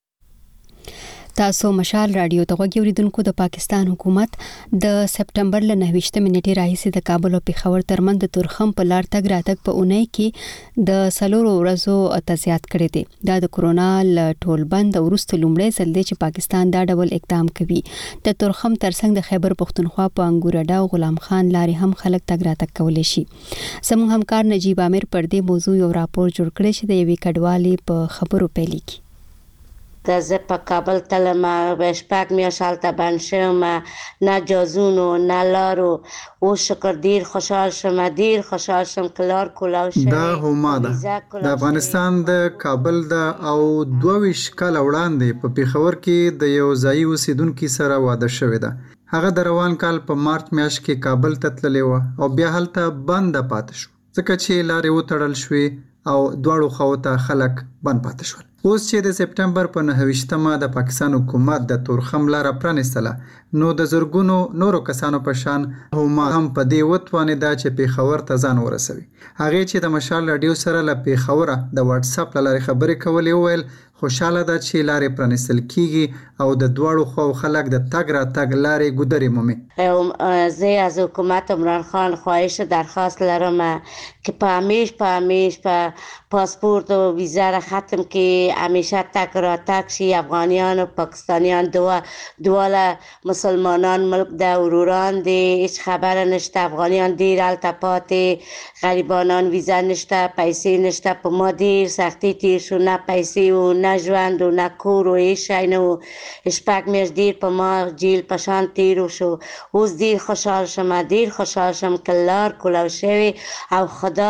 تاسو مشال رادیو ته غوږی اوریدونکو د پاکستان حکومت د سپټمبر ل 29 نیټې راهیسې د کابل او پېښور ترمن د تورخم په لار تګ راتګ په اونۍ کې د سلورو ورځو تزیات کړی دی. دا د کورونا ل ټول بند وروسته لومړی ځل دی چې پاکستان دا ډول اقدام کوي. د تورخم ترڅنګ د خیبر پختونخوا په انګورډا او غلام خان لارې هم خلک تګ راتګ کولی شي. زموږ همکار نجیب عامر پر دې موضوع یو راپور جوړ کړی چې د یوې کډوالې په خبرو پیل کی. د زه په کابل تلم شپږ میاشتې هلته بند شوم نه جازونو نه لارو اوس شکر ډیر خوشحال شم که لار کولاو شوی. دا هما ده د افغانستان د کابل د او 22 کال وړاندې په پېښور کې د یو ځایي اوسیدونکو سره واده شوی ده. هغه د روان کال په مارچ میاشت کې کابل ته تللی و او بیا هلته بند پاتې شو ځکه چې لارې وتړل شوې او دواړو خواو ته خلک بند پاتې شول. اوس چې د سپټمبر په 29مه د پاکستان حکومت د تورخم لاره پرانستله نو د زرګونو نورو کسانو په شان هم په دې وتوانېده چې پېښور ته ځان ورسوي. هغې چې د مشال رادیو سره له پېښوره د واتس اپ له لارې خبرې کولې وویل خوشحاله ده چې لارې پرانستل کیږي او د دواړو خواو خلک د تګ راتګ لارې ګودرې مومي. زه از حکومت عمران خان خواهش درخواست لرم که په همیش پاسپورت و ویزا را ختم که همیشه تک راتک شي. افغانیان و پاکستانیان دواله مسلمانان ملک ده وروران ده هیچ خبر نشته. افغانیان دیر هلته پاتې غریبانان ویزا نشته پیسې نشته په ما دیر سختی تیر شو نه پیسې و نه ژوند و نه کور و هیچ شی نه و شپږ میاشتې دیر په ما جیل په شان تیر شو. اوس دیر خوشحال شم که لار کولاو شوی او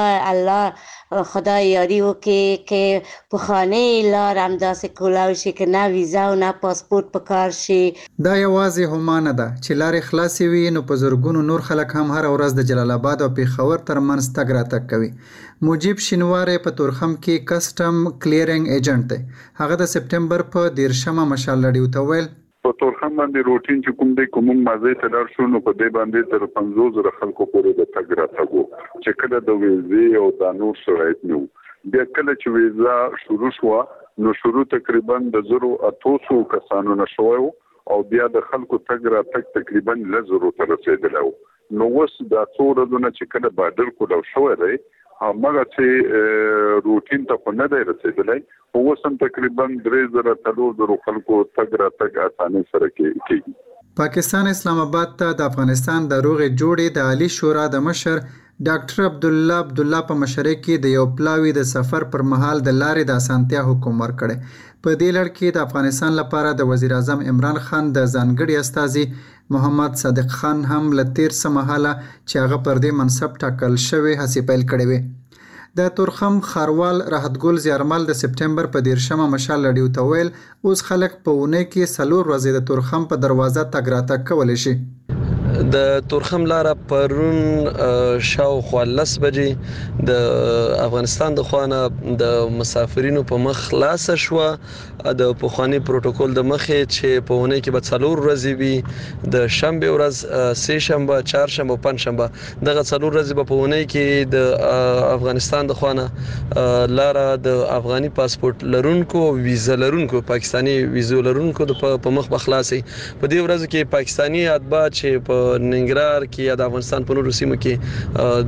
خدا یاری وکړي که پخوانۍ لار همداسې کولاو شي که نه ویزا او نه پاسپورت پکار شي. دا یوازې هما نه ده چې لارې خلاصې وي نو په زرګونو نور خلک هم هره ورځ د جلال آباد او پېښور ترمنځ تګ راتګ کوي. مجیب شینواری په تورخم کې کسټم کلیرینګ ایجنټ دی. هغه د سپټمبر په 10مه مشال رادیو ته ویل په تورخم باندې روټین چې کوم دی کوم مازه ته لار شو نو په دې باندې تر 50,000 خلکو پورې د تګ راتګ چې کله د ویزې او د نور شرایط نو بیا کله چې ویزا شروع شو نو شروع تقریبا د 800 کسانو نشوي او بیا د خلکو تګ راتګ تقریبا 1000 ته رسیدلی. نو اوس دا څو ورځې چې کله بارډر کولاو شوی دی هغه چې روټین ته نه دی رسیدلی اوس هم تقریبا 3,000 خلکو تګ راتګ اسانه سره کیږي. پاکستان اسلام آباد ته د افغانستان د روغې جوړې د عالی شورا د مشر ډاکټر عبدالله په مشرۍ کې د یو پلاوي د سفر پر مهال د لارې د اسانتیا حکم ورکړی. په دې لړ کې د افغانستان لپاره د وزیر اعظم عمران خان د ځانګړي استازي محمد صادق خان هم له تیر څه مهاله چې هغه پر دې منصب ټاکل شوی هڅې پیل کړې وې. د تورخم خاروال راحت ګل زیارمل د سپټمبر په 10مه مشال رادیو ته ویل اوس خلک په اونۍ کې 4 ورځې د تورخم په دروازه تګ راتګ کولی شي. د تورخم لاره پرون شاوخوا 10 بجې د افغانستان د خوانه د مسافرینو په مخ خلاصه شو د پخوانی پروتوکول د مخې چې په ونه کې به 4 ورځې وي د شنبه ورځ سه شنبه چهارشنبه پنځشنبه دغه 4 ورځې په ونه کې د افغانستان د خوانه لاره د افغاني پاسپورت لرونکو ویزا لرونکو پاکستانی ویزا لرونکو په مخ بخلاصي په دې ورځ کې پاکستانی اتباع چې په ننګرهار کې یا د افغانستان په نورو سیمو کې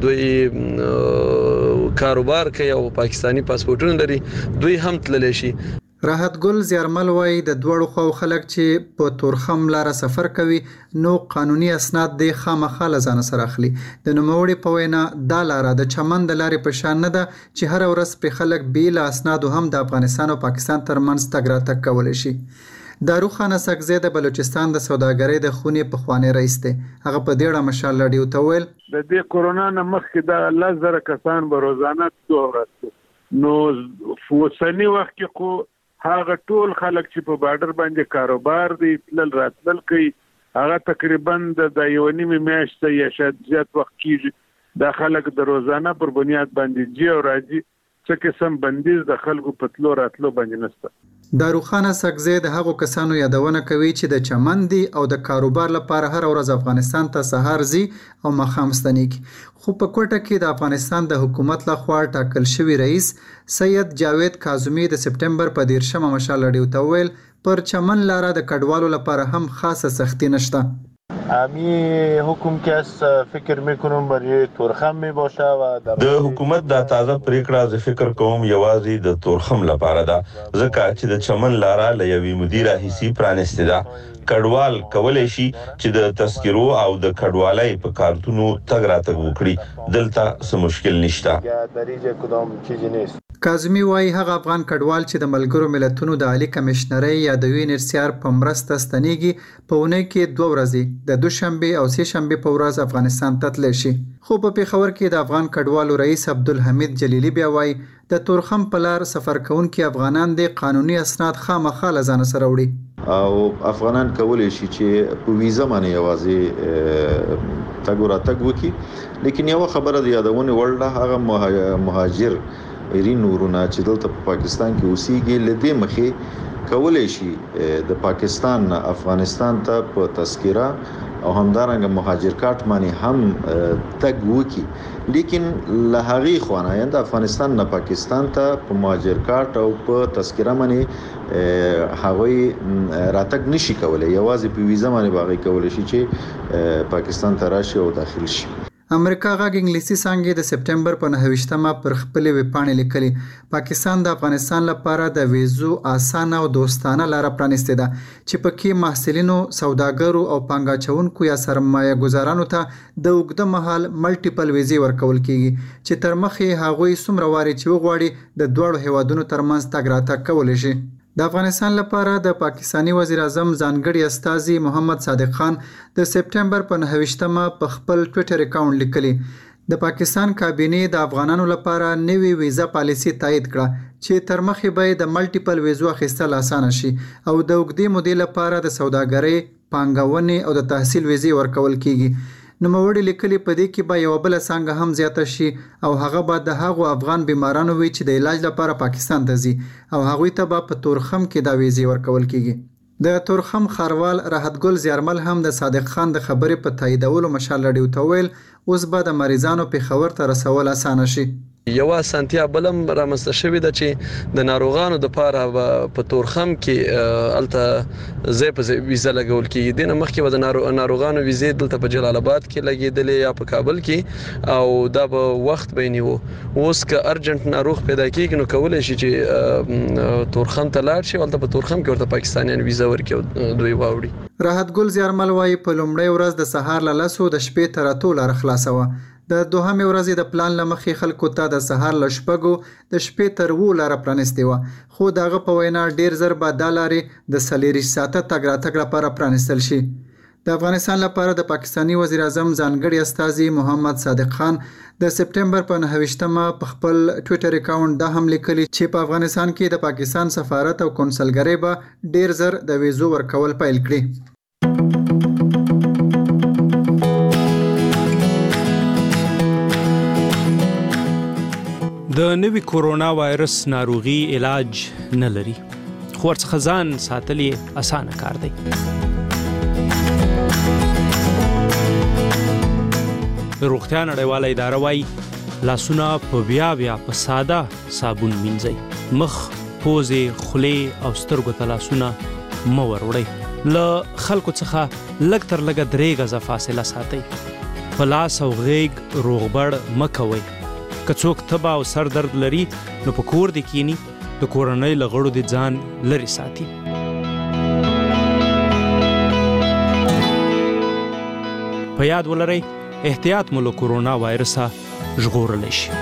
دوی کاروبار کوي او پاکستانی پاسپورتونه لري دوی هم تللی شي. راحت ګل زیارمل وایي د دوړو خو خلک چې په تورخم لار سفر کوي نو قانوني اسناد د خامخا لزان سره اخلي. د نوموړي په وینا دا لار د چمن د لارې په شان نه ده چې هر ورځ په خلک بیل اسناد هم د افغانستان او پاکستان ترمنځ تګ راتګ کولی شي. داروخان سکزی د بلوچستان د سوداګرۍ د خونې په خوانی رئیس دی. هغه په دې اړه مشال لډیو ته ویل د دې کورونا نه مخکې د 10,000 کسان به روزانه ورته نو فوسنی وخت کې خو هغه ټول خلک چې په بارډر باندې کاروبار دی تل راتل کوي هغه تقریبا د یو نیمه میاشت یا شاید زیات وخت کېږي د خلک د روزانه پر بنیاد باندې جی او راځي څه قسم بندیز د خلکو په تلو راتلو باندې نشته. داروخان سکزی د هغو کسانو یادونه کوي چې د چمن دي او د کاروبار لپاره هر ورځ افغانستان ته سهار ځي او ماښام ستنیږي. خو په کوټه کې د افغانستان د حکومت لخوا ټاکل شوی رئیس سید جاوید کاظمی د سپټمبر په 13 مشال لډیو ته ویل پر چمن لاره د کډوالو لپاره هم خاصه سختی نشته. امی حکم که از فکر میکنم برای تورخم میباشه و د حکومت دا تازه پریکړه ز فکر کوم یوازې د تورخم لپاره ده ځکه چې د چمن لاره له یوې مدیره حصي پرانستې ده. کډوال کولای شي چې د تذکرو او د کډوالۍ په کارتونو تګ راتګ وکړي. دلته څه مشکل نشته. دریجه کدام چیزی نیست. کاظمی وایي هغه افغان کډوال چې د ملګرو ملتونو د عالی کمشنرۍ یا د UNHCR په مرسته ستنیږي په اونۍ کې 2 ورځې د دوشنبه او سه شنبه په ورځ افغانستان ته تللی شي. خو په پیښور کې د افغان کډوالو رئیس عبدالحمید جلیلی بیا وایي د تورخم په لار سفر کوونکي افغانان د قانوني اسناد خامخا لزان سره وړي او افغانان کولی شي چې په ویزه باندې یوازې تګ راتګ وکړي. لیکن یو خبره د یادونه وړ هغه مهاجر ایرین ورونه چې دلته په پاکستان کې اوسېږي لدې مخې کولی شي د پاکستان نه افغانستان ته په تذکره او همدارنګه مهاجر کارت باندې هم تګ وکړي. لیکن له هغې خوانه یعنی د افغانستان نه پاکستان ته په مهاجر کارت او په تذکره باندې هغوی راتګ نشي کولی. یوازې په ویزه باندې هغوی کولی شي چې پاکستان ته راشي او داخل شي. امریکا غږ انګلیسي څانګې د سپټمبر په 9مه پر خپل ویبپاڼې لیکلي پاکستان د افغانستان لپاره د ویزو اسانه او دوستانه لار پرانستې ده چې پکې محصلینو، سوداګرو او پانګاچونکو یا سرمایه ګزارانو ته د اوږده مهال ملټیپل ویزې ورکول کیږي چې تر مخې هغوی څومره واري چې وغواړي د دوړو هیوادونو ترمنځ تګ راتګ کولی شي. د افغانستان لپاره د پاکستانی وزیر اعظم ځانګړي استازي محمد صادق خان د سپټمبر په 9مه په خپل ټوئیټر اکاونټ لیکلي د پاکستان کابینې د افغانانو لپاره نوې ویزا پالیسي تایید کړه چې تر مخې به د ملټیپل ویزو اخیستل اسانه شي او د اوږدې مودې لپاره د سوداګرۍ، پانګونې او د تحصیل ویزې ورکول کیږي. نوموړي لیکلي په دې کې به یو بل څنګه هم زیاته شي او هغه به د هغو افغان بیمارانو وي چې د علاج لپاره پاکستان ته ځي او هغوی ته به په تورخم کې دا ویزې ورکول کیږي. د تورخم خاروال راحت ګل زیارمل هم د صادق خان د خبرې په تاییدولو مشال لډیو ته ویل اوس به د مریضانو پیښور ته رسول اسانه شي. یو اسانتیا بلم رامنځته شوې ده چې د ناروغانو د پاره په تورخم کې الته زی په ویزه لګول کېږي. دې نه مخکې به د ناروغانو ویزې دلته په جلال آباد کې لګېدلې یا په کابل کې او دا به وخت به نیو. اوس که ارجنټ ناروغ پیدا کېږي نو کولی شي چې تورخم ته لاړ شي، هلته په تورخم کې ورته پاکستانیان ویزه ورکړي او دوی واوړي. راحت ګل زیارمل وایي په لومړۍ ورځ د سهار له 10 د شپې تر 8 لاره خلاصه وه. د دوهمې ورځې د پلان له مخې خلکو ته د سهار له 6 د شپې تر 9 لاره پرانستې وه، خو د هغه په وینا ډېر زر به دا لارې د 40 ساعته تګ راتګ لپاره پرانستل شي. د افغانستان لپاره د پاکستانی وزیر اعظم ځانګړي استازي محمد صادق خان د سپټمبر په 9مه په خپل ټوئیټر اکاونټ دا هم لیکلي چې په افغانستان کې د پاکستان سفارت او کنسلګرۍ به ډېر زر د ویزو ورکول پیل کړي. د نوي کورونا وایرس ناروغي علاج نه لري، خو ورڅخه ځان ساتل یې اسانه کار دی. روغتیا نړیواله اداره وایي لاسونه په بیا په ساده صابون مینځئ. مخ، پوزې، خولې او سترګو ته لاسونه مه وروړئ. له خلکو څخه لږ تر لږه 3 غزه فاصله ساتئ. په لاس او غیږ روغبړ مه کوئ. که څوک تبه او سر درد لري نو په کور دې کینی، د کورنۍ له غړو دې ځان لرې ساتي. په یاد ولرئ احتیاط مو له کورونا وایرسه ژغورلی شي.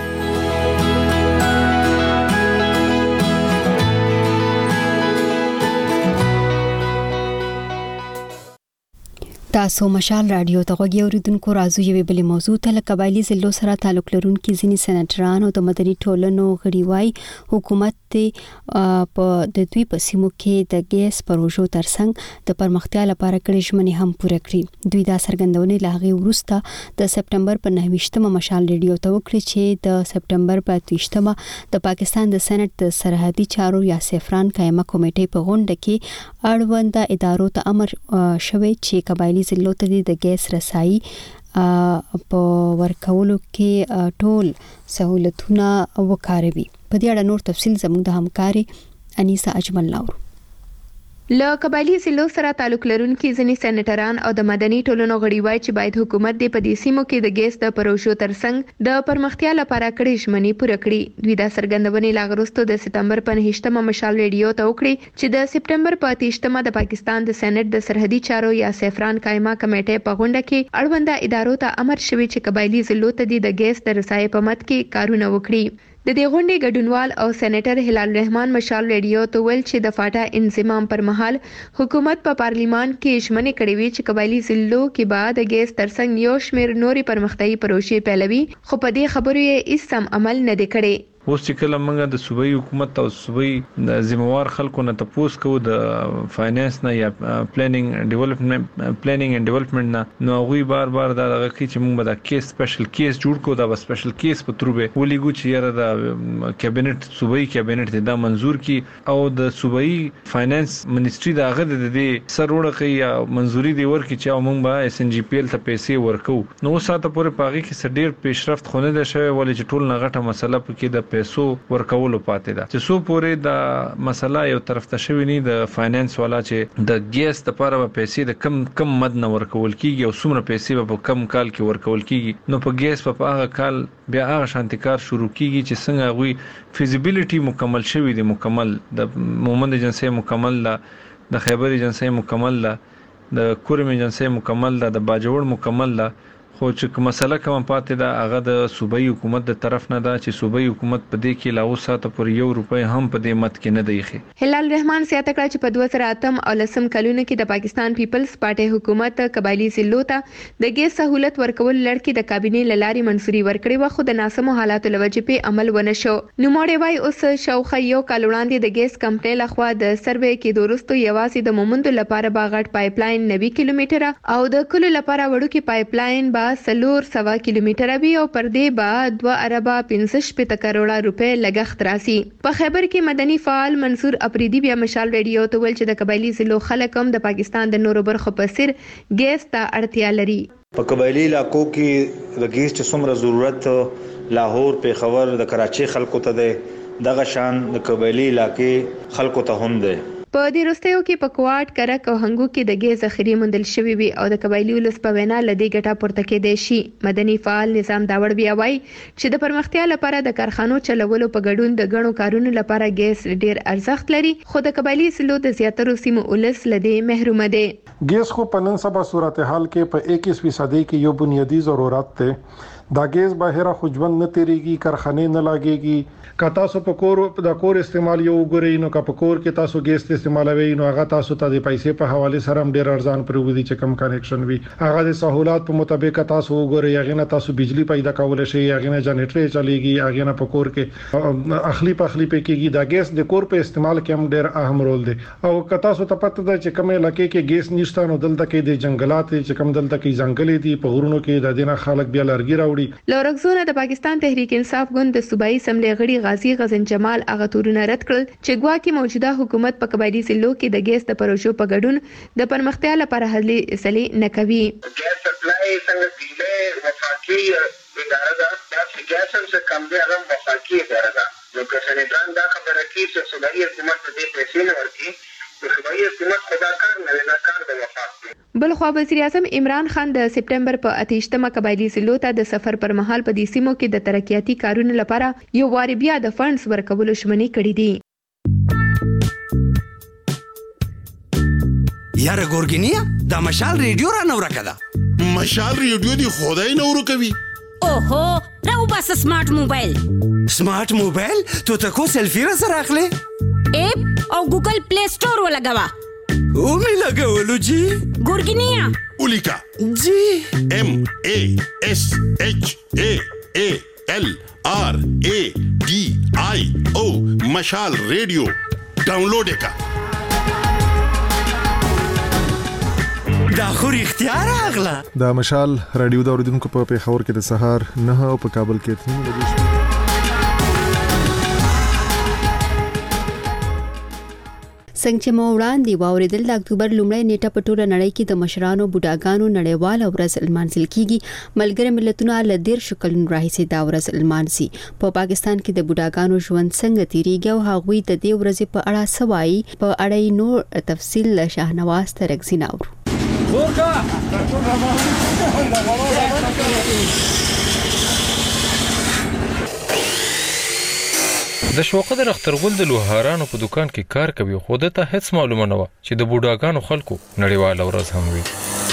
تاسو مشال رادیو ته غوږی اوریدونکو، راځو یوې بلې موضوع ته. له قبایلي ضلعو سره تعلق لرونکي ځینې سېنیټران او د مدني ټولنو غړي وایي حکومت په د دوی په سیمو کې د ګیس پروژو ترڅنګ د پرمختیا لپاره کړې ژمنې هم پوره کړي. دوی دا څرګندونې له هغې وروسته د سپټمبر په 29مه مشال رادیو ته وکړې چې د سپټمبر په 28مه د پاکستان د سېنات د سرحدي چارو یا سیفران قائمه کمیټې په غونډه کې اړونده ادارو ته امر شوی چې قبایلي ضلعو ته د ګیس رسایي په ورکولو کې ټول سہولتونه وکاروي. په دې اړه نور تفصیل زموږ د همکاري انیسا اجمل لاورو. له قبایلي ضلعو سره تعلق لرونکي ځینې سېنیټران او د مدني ټولنو غړي وایي چې باید حکومت د په دې سیمو کې د ګیس د پروژو ترڅنګ د پرمختیا لپاره کړې ژمنې پوره کړي. دوی دا څرګندونې لا وروسته د سپټمبر په 29مه مشال رادیو ته وکړي چې د سپټمبر په 28مه د پاکستان د سېنات د سرحدي چارو یا سیفران قائمه کمیټې په غونډه کې اړونده ادارو ته امر شوی چې قبایلي ضلعو ته د ګیس د رسایي په مد کې کارونه وکړي. د دې غونډې ګډونوال او سېنیټر هلال الرحمن مشال رادیو ته ویل چې د فاټا انضمام پر مهال حکومت په پارلیمان کې ژمنې کړې وې چې قبایلي ضلعو کې به د ګیس ترڅنګ یو شمېر نورې پرمختیایي پروژې پیلوي، خو په دې خبرو یې هیڅ سم عمل نه دی کړی. اوس چې کله موږ د صوبایي حکومت او صوبایي د ذمہوار خلکو نه تپوس کوو د فاینانس نه یا پلانینګ اینڈ ډیولپمنٹ نه، نو هغوی بار دا دغه کوي چې موږ به دا کیس سپیشل کیس جوړ کړو، دا به سپیشل کیس په تروبه ولېږو چې یاره د کابینټ صوبایي کابینټ ته دا منزور کی او د صوبایي فاینانس منیسټري دا غد د دې سر وړه یا منزوري دی ورکړي چې موږ به اس ان جی پی ال ته پیسې ورکو. نو ساته پورې پاغي کې ډېر پیشرفت خونه ده شوی، ولې چې ټول نغټه مسله پکې د پیسو ورکولو پاتې ده چې سو پورې د مسله یو طرف ته شوی نه د فاینانس والا چې د ګیس لپاره به پیسې د کم مد نه ورکول کیږي او څومره پیسې په کم کال کې ورکول کیږي. نو په ګیس په هغه کال بیا هغه شانتکار شروع کیږي چې څنګه غوي فیزیبিলিټي مکمل شوی دی، مکمل د مومند ایجنسی مکمل ده، د خیبر ایجنسی مکمل ده، د کورم ایجنسی مکمل ده، د باجوړ مکمل ده، خو چې مسله کوم پاتې ده هغه د صوبایي حکومت د طرف نه ده چې صوبایي حکومت په دې کې لا اوسه پر ₹1 هم په دې مت کې نه دی خي. هلال الرحمن زیاته کړه چې په 2008 او 2010 کلونو کې د پاکستان پیپلز پارټي حکومت قبایلي ضلعو ته د ګیس سہولت ورکول لړکی د کابینې لاري منسوري ورکړي و، خو د ناسمو حالاتو لوجې په عمل ونه شو. نو موړې وای اوس شاوخه یو کال وړاندې د ګیس کمپنۍ لخوا د سروې کې دوروستو یوازې د مومندو لپاره باغټ پایپ لاین 90 کیلومتره او د کلو لپاره وړوکی پایپ لاین با 300 کیلومتره وی او پر دې با 2 اربه 65 کروڑه روپے لګښت راسي. په خیبر کې مدني فعال منصور اپریدي بیا مشال رادیو ته ویل چې د قبایلي ضلعو خلک هم د پاکستان د نورو برخو په څیر ګیس ته اړتیا لري. په قبایلي علاقو کې د ګیس چې څومره ضرورت لاهور، پیښور، د کراچي خلکو ته ده، دغه شان د قبایلي علاقې خلکو ته هم ده. په دې وروستیو کې په کوټ، کرک او هنګو کې د ګیس ذخیرې موندل شوې وي او د قبایلي ولس په وینا لدې ګټه پورته کېدای شي. مدني فعال نظام داوړ بیا وایي چې د پرمختیا لپاره د کارخانو چلولو په ګډون د غنو کارونو لپاره ګیس ډیر ارزښت لري، خو د قبایلي ضلعو د زیاترو سیمو ولس لدې محروم دي. ګیس خو په نن سبا صورتحال کې په 21% کې یو بنیادی ضرورت ده. دا ګیس بهره خو ژوند نه تیریږي، کارخانه نه لاګيږي. که تاسو په کور استعمال یو وګورئ نو که په کور کې تاسو ګیس استعمالوي نو هغه تاسو ته د پیسې په حواله سره هم ډیر ارزان پرودي چې کم کنیکشن وي. هغه د سہولت په مطابق تاسو وګورئ، هغه نه تاسو بجلی پیدا کول شي، هغه نه جنریټر چلیږي، هغه نه په کور کې اخلي پکېږي. دا ګیس د کور په استعمال کې هم ډیر اهم رول دی. او که تاسو ته پته ده چې کومه علاقې کې ګیس نشته نو دلته کې د جنگلات چې کوم دلته کې ځنګلې دي په غرونو کې د دینه خلک بیا لرګي راوړي. لورکزونه د پاکستان تحریک انصاف ګوند د صوبایي اسمبلی غړي غازی غزن جمال هغه تورونه رد کړل چې ګواکې موجوده حکومت په قبایلي ضلعو کې د ګیس د پروژو په ګډون د پرمختیا لپاره هلې سلې نه کوي. ګیس سپلای څنګه دیله وفاقي اداره ده، دا چې ګیس هم څه کم دی هغه وفاقي اداره ده. نو که سېنیټران دا خبره کوي چې صوبایي حکومت په دې پیسې نه ورکړي صوبایي حکومت خدا کار نه دا کار د وفاق دی. بلخوا وزیر اعظم عمران خان د سپټمبر په 28مه قبایلی ضلعو ته د سفر پر مهال په دې سیمو کې د ترقیاتي کارونو لپاره یو واري بیا د فنډز ورکولو ژمنې کړې دي. یاره ګورګینیا دا مشال ریډیو را نه ورکه ده. مشال ریډیو دی خدای نه ورکوي. اوهو راو بس سمارټ موبایل. سمارټ موبایل تو ته کو سیلفی را سره اخلي؟ اپ او ګوګل پلی سٹور ولګوا. او می لګولو جی. ګورګینیا اولیکا جی MASHALRADIO مشال ریډیو ډاونلوډ کا. دا خو رښتیا راغله. دا مشال رادیو د اوریدونکو په پیښور کې د سهار 9 او په کابل کې 3 بجې. څنګه چې مو وړاندې واوریدل د اکتوبر لومړۍ نیټه په ټوله نړۍ کې د مشرانو بوډاګانو نړیواله ورځ لمانځل کیږي. ملګری ملتونه له 13 کلونو راهیسې دا ورځ لمانځي. په پاکستان کې د بوډاګانو ژوند څنګه تیریږي او هغوی د دې ورځې په اړه څه وایي په اړه نور تفصیل له شاهنواز ترکزي اورو. د شوقدر اخترګل د لوهارانو په دکان کې کار کوي خو د ته هیڅ معلومه نه و چې د بوډاګانو خلکو نړیواله ورځ هم وي.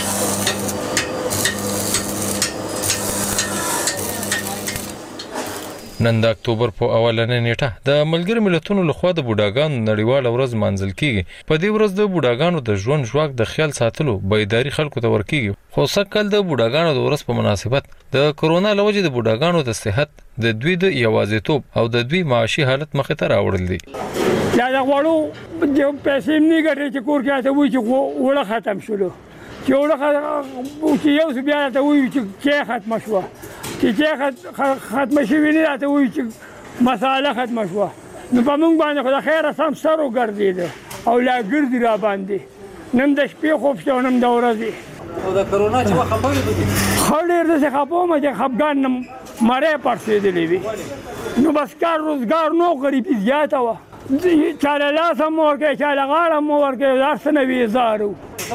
نن د اکتوبر په اولنې نیټه د ملګری ملتونو لخوا د بوډاګانو نړیواله ورځ مانځل کیږي. په دې ورځ د بوډاګانو د ژوند ژواک د خیال ساتلو بیداری خلکو ته ورکیږي. خو سکل د بوډاګانو د ورځ په مناسبت د کرونا لوجې د بوډاګانو د صحت د دوی د یوازیتوب او د دوی معاشي حالت مخې ته راوړل دي. دا غواړو چې پیسې نه ګټي چې کور کې ته وایي چې وړه ختم شول. چې وړه یو څه بیا ته وایي چې ختم شو. چې ختم شوی نه ته وایي چې مساله ختم شو. نو په موږ باندې خو د خیره سم سر وګرځېد او لا ګرځي را باندې. نن د شپې خوب شو نن د ورځې. او د کرونا چې خبرې دي خړې د خپومه چې خپګان مړې پړسېدلې وي. نو بس کار روزګار نو غریبي زیاته وه. چاله لاس هم ورکوي چاله غاړه هم ورکوي هر څه نه وي زارو.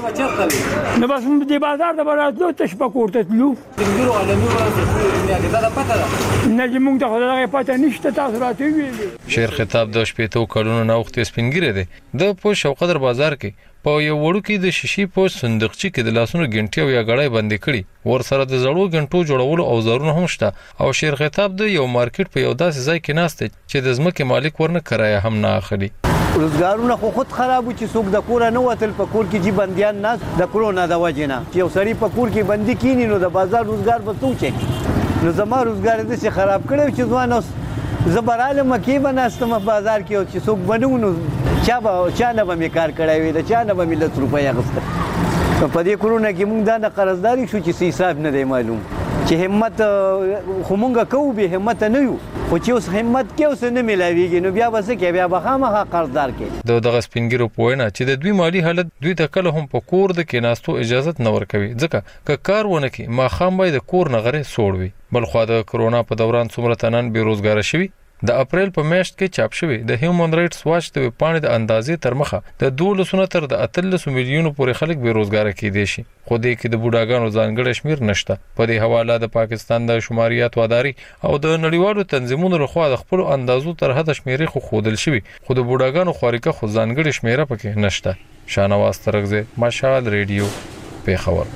نو بس د بازار د براتلو تش په کور ته تلو. د نورو عالمي ورځ دا د پته ده نه چې موږ ته خو دغه پته نشته تاسو راته ویلي. شیر خطاب د شپېتو کلونو نه وخت سپینګیره دی. د په شوقدر بازار کې په یو وړو کې د شیشې په صندوقچې کې د لاسونو ګنټي او یا غړای باندې کړي. ور سره د زړو ګنټو جوړولو اوزارونه هم شته او شیر خطاب د یو مارکیټ په یو داسې ځای کې ناشته چې د ځمکې مالک ورنه کرایه هم نه اخلي. روزګارونه خو خود خراب چې څوک د کور نه وتل په کور کې جی بنديان نه د کرونا د وجې نه چې یو سړی په کور کې بندي کینی نو د بازار روزګار به څوک نو زما روزګار دې څه خراب کړو چې ځوان اوس زبراله مکی بناستم بازار کې چې څوک بنو نو چا نه به می کار کړی وي د چا نه به ملت روپیا غوښته. په دې کرونا کې موږ دا قرضداري شو چې حساب نه دی معلوم چې همت خو مونږ کوو به همت نه یو خو چې اوس همت کې اوس نه ملاويږي نو بیا وسه کې بیا بخامه قرضدار کې دغه سپینګیرو پوینه چې د دوی مالی حالت دوی ته کله هم په کور د کېناستو اجازه نه ورکوي ځکه ک کار ونه کې ما خام باید کور نه غره سوړوي. بلخو د کرونا په دوران څومره تنن بیروزګار شوي. د اپریل په میاشت کې چاپ شوی د هیومن رائټس واچ د پاڼې د اندازې تر مخه د 12 تر د 13 میلیونو پورې خلک بیروزګار کېدي شي. خو دې کې د بوډاګانو ځانګړی شمیر نشته. په دې حواله د پاکستان د شماریات واداري او د نړیوالو تنظیمونو لخوا د خپل اندازو تر حد شمیرې خو خودل شوی خو د بوډاګانو خواریکه خو ځانګړی شمیره پکې نشته. شاهنواز ترکزی مشال ریډیو پیښور.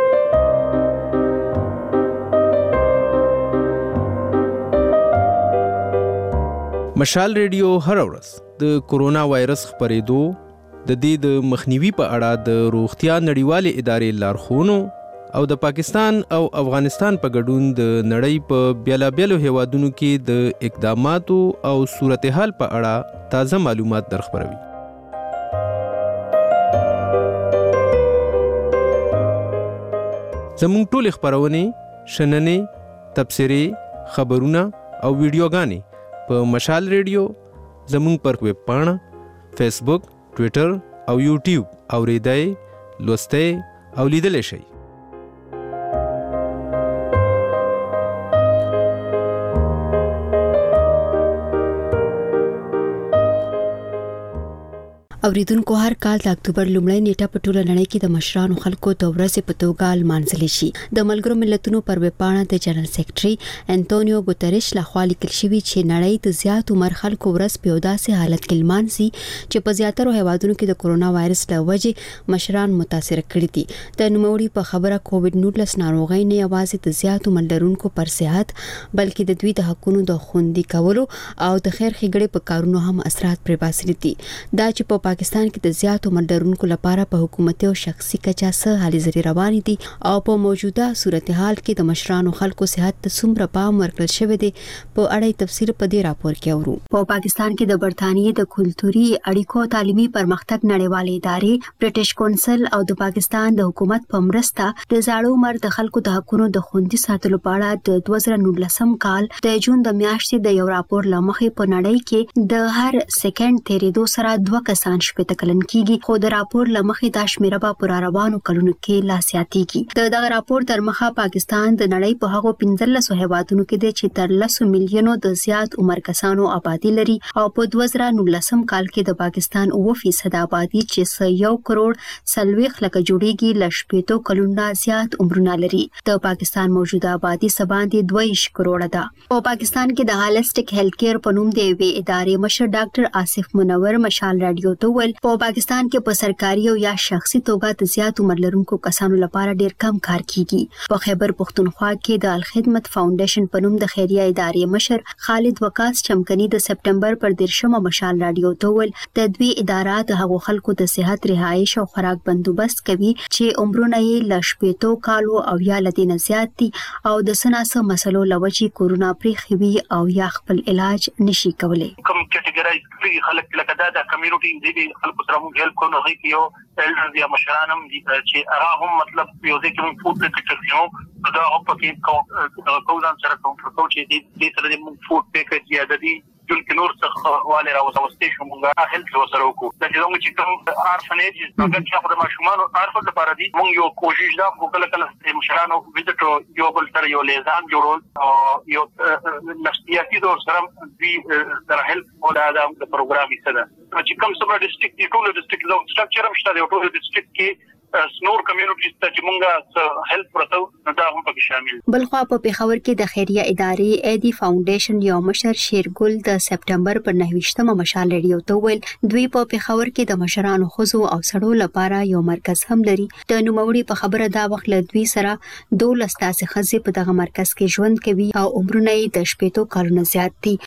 مشال ریډیو هر ورځ د کورونا وایرس خپرېدو د دې د مخنیوي په اړه د روغتیا نړیوالې ادارې لارښوونو او د پاکستان او افغانستان په ګډون د نړۍ په بیلابیلو هیوادونو کې د اقداماتو او صورتحال په اړه تازه معلومات درخبروي. زموږ ټول خبرونه، شننې، تبصرې، خبرونه او ویډیوګانې په مشال ریډیو زموږ پر ویب پاڼه، فیسبوک، ټویټر او یوټیوب اوریدای، لوستای او لیدلای شئ. اوریدونکو هر کال د اکتوبر لومړۍ نیټه په ټوله نړۍ کې د مشرانو خلکو د ورځې په توګه لمانځل شي. د ملګرو ملتونو پر ویبپاڼه د جنرال سیکریټري انټونیو ګوتریش لخوا لیکل شوی چې نړۍ د زیات عمر خلکو ورځ په داسې حالت کې لمانځي چې په زیاتره هیوادونو کې د کورونا وایرس له وجې مشران متاثر کړي دي. د نوموړي په خبره کووډ-19 ناروغي نه یوازې د زیات عمر لرونکو پر صحت بلکې د دوی د حقوقو د خوندي کولو او د خیر ښېګړې په کارونو هم اثرات پرې باسي دي. دا چې په پاکستان کې د زیات عمر لرونکو لپاره په حکومتي او شخصي کچه څه هلې ځلې روانې دي او په موجوده صورتحال کې د مشرانو خلکو صحت ته څومره پام ورکړل شوی دی په اړه تفصیل په دې راپور کې اورو. په پاکستان کې د برتانیې د کلتوري اړیکو تعلیمي پرمختګ نړیوالې ادارې برټش کونسل او د پاکستان د حکومت په مرسته د زاړه عمر د خلکو د حقوقو د خوندي ساتلو په اړه د 2019 کال د جون د میاشتې د یو راپور لمخې په نړۍ کې د هر سکند تیریدو سره 2 کسان شپته کلن کیږي، خو د راپور لمخې دا شمیره په روانو کلونو کې لا زیاتېږي. دغه راپور تر مخه پاکستان د نړۍ په هغو 15 هیوادونو کې دی چې تر 10 میلیونو د زیات عمر کسانو آبادی لري او په 2019 کال کې د پاکستان 9% آبادی چې 1 کروڑ 40 لک جوړیږي ل 15 کلونو زیات عمرونه لري. د پاکستان موجوده آبادی سباندې 2 کروڑ ده. په پاکستان کې د هالستیک هیلث کیر په نوم د وی ادارې مشر ډاکټر آصف منور مشال رادیو ته ویل په پاکستان کې په سرکاري او یا شخصي توګه د زیات عمر لرونکو کسانو لپاره ډیر کم کار کیږي. په خیبر پختونخوا کې د الخدمت فاونډیشن په نوم د خیریه ادارې مشر خالد وقاص چمکني د سپټمبر پر 13 مشال رادیو ته ویل د دوی اداره د هغو خلکو د صحت رهایش او خوراک بندوبست کوي چې عمرونه یې ل 15 کالو او یا لدینه زیات دي او د سناسو مسلو لوجي کورونا پریخوي او یا خپل علاج نشي کولای. کوم کټګورایز کړي خلک لکه دا د کمیونټي دي خلکو سره موږ هیلپ کوو هغه کې یو ایلډرز یا مشران هم دي چې هغه هم مطلب یو ځکه موږ فود پیکیج یو دا هم پکې کوم سره کوم چې دې سره موږ فود پیکیج یا د دې جون کې نور څه والي راوځي شو موږ هیلپ وسره وکړو چې کوم ارفنیج هغه چې خپل ماشومان ارفل لپاره دي موږ یو کوشش دا وکړو کله مشرانو ویزټ یو بل سره یو لیزان جوړول یو نفسیاتي دور سره دې سره هیلپ ولا دا پروګرام یې سره چې کوم څومره ډیسټریکټ دی ټول ډیسټریکټ زو سټرکچر هم شته دی ټول ډیسټریکټ کې سنور کمیونټیز ته چې موږ هیلپ ورته دا هم پکې شامل. بلخوا په پیښور کې د خیریه ادارې ایدی فاونډیشن یو مشر شیرګل د سپټمبر پر 29 مشال رادیو ته ویل دوی په پیښور کې د مشرانو خزو او سړو لپاره یو مرکز هم لري. د نوموړي په خبره دا وخت له دوی سره 12 تاسې خزې په دغه مرکز کې ژوند کوي او عمرونه یې د 15 کلونو زیات دي.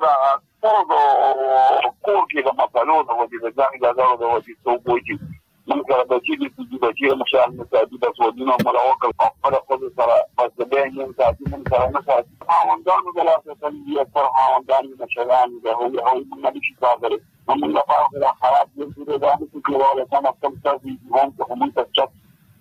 کور کې د مطالعو د وجې د ځان غاړو د وجې څو وایي موږ د چې مشال مصادي د سودینو ملاوکل خپل خپل سره پس د بیان ځاتي من سره نه ساتي هاوندانو د لاسه تنبیه پر هاوندانو مشران د هغوی منلي شي کاغره موږ لپاره د خراب دي چې دا د کولو سم کم تاسو هم هم تاسو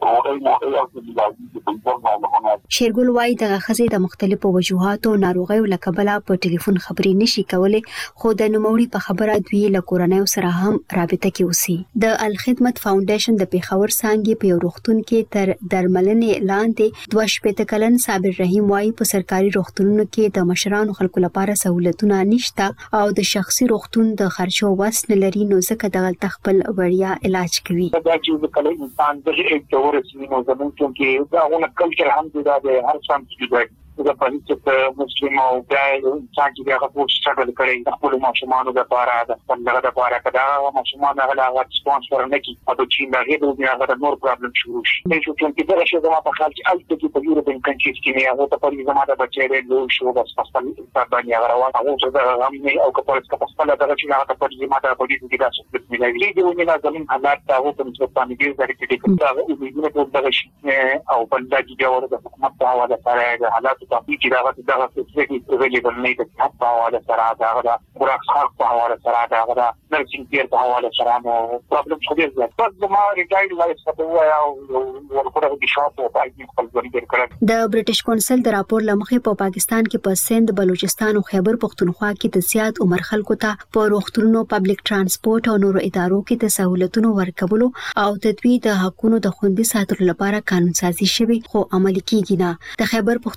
شیرګل وايي د غخزې د مختلفو وجوهاتو ناروغیو لکبله په ټلیفون خبري نشي کولای خو د نوموړي په خبره دوی له کورنۍ سره هم رابطه کې اوسي. د الخدمت فاونډیشن د پیښور څنګه په یو روغتون کې تر درملنې لاندې 2 کلن صابر رحیم وايي په سرکاري روغتونونو کې د مشرانو خلکو لپاره سہولتونه نشته او د شخصي روغتون د خرچو وس نه لري نو ځکه دغه خپل وړیا علاج کوي. دا چې کله انسان د ورسېنو زموږ کې دا غوښنه کلچر هم دی د هر څه کې د پولیسو مسلمان او د انسان چې هغه په سټرګل کوي خپل ماشومان لپاره د خپل لپاره کدا ماشومان هغه سپانسر نه کی او چې هغه د هغه نور پرابلم شروع شي چې چې دا شی زما په خپل چې الته کې په یورپین کنټریز کې نه هغه په زما د بچی له شو بس خپل باندې هغه روان هغه د غمنه او کپړس په خپل د چې هغه په زما د بډې کې دا څه په ملي دی ونی زمين حالات ته هغه په څه باندې ډیر ځکه چې دا یو د دغه شي او بل د جوړ د حکومت په حواله سره د حالات چې دا څه چې ویلېبل نه دي په حواله سره دا خوراک په حواله سره دا نرسینګ کیر په حواله سره نو پرابلم څه دي زه ما ریټایرډ لایف څه او ورکوټه د شاپ او پای خپل ځای کړم. د برټش کونسل د راپور لمخې په پاکستان کې په سند بلوچستان او خیبر پختونخوا کې د زیات عمر خلکو ته په روغتونونو پبلک ترانسپورت او نورو ادارو کې د سہولتونو ورکولو او تدوین د حقوقو د خوندي ساتلو لپاره قانون سازي شوی خو عملي کیږي نه. د خیبر پختونخوا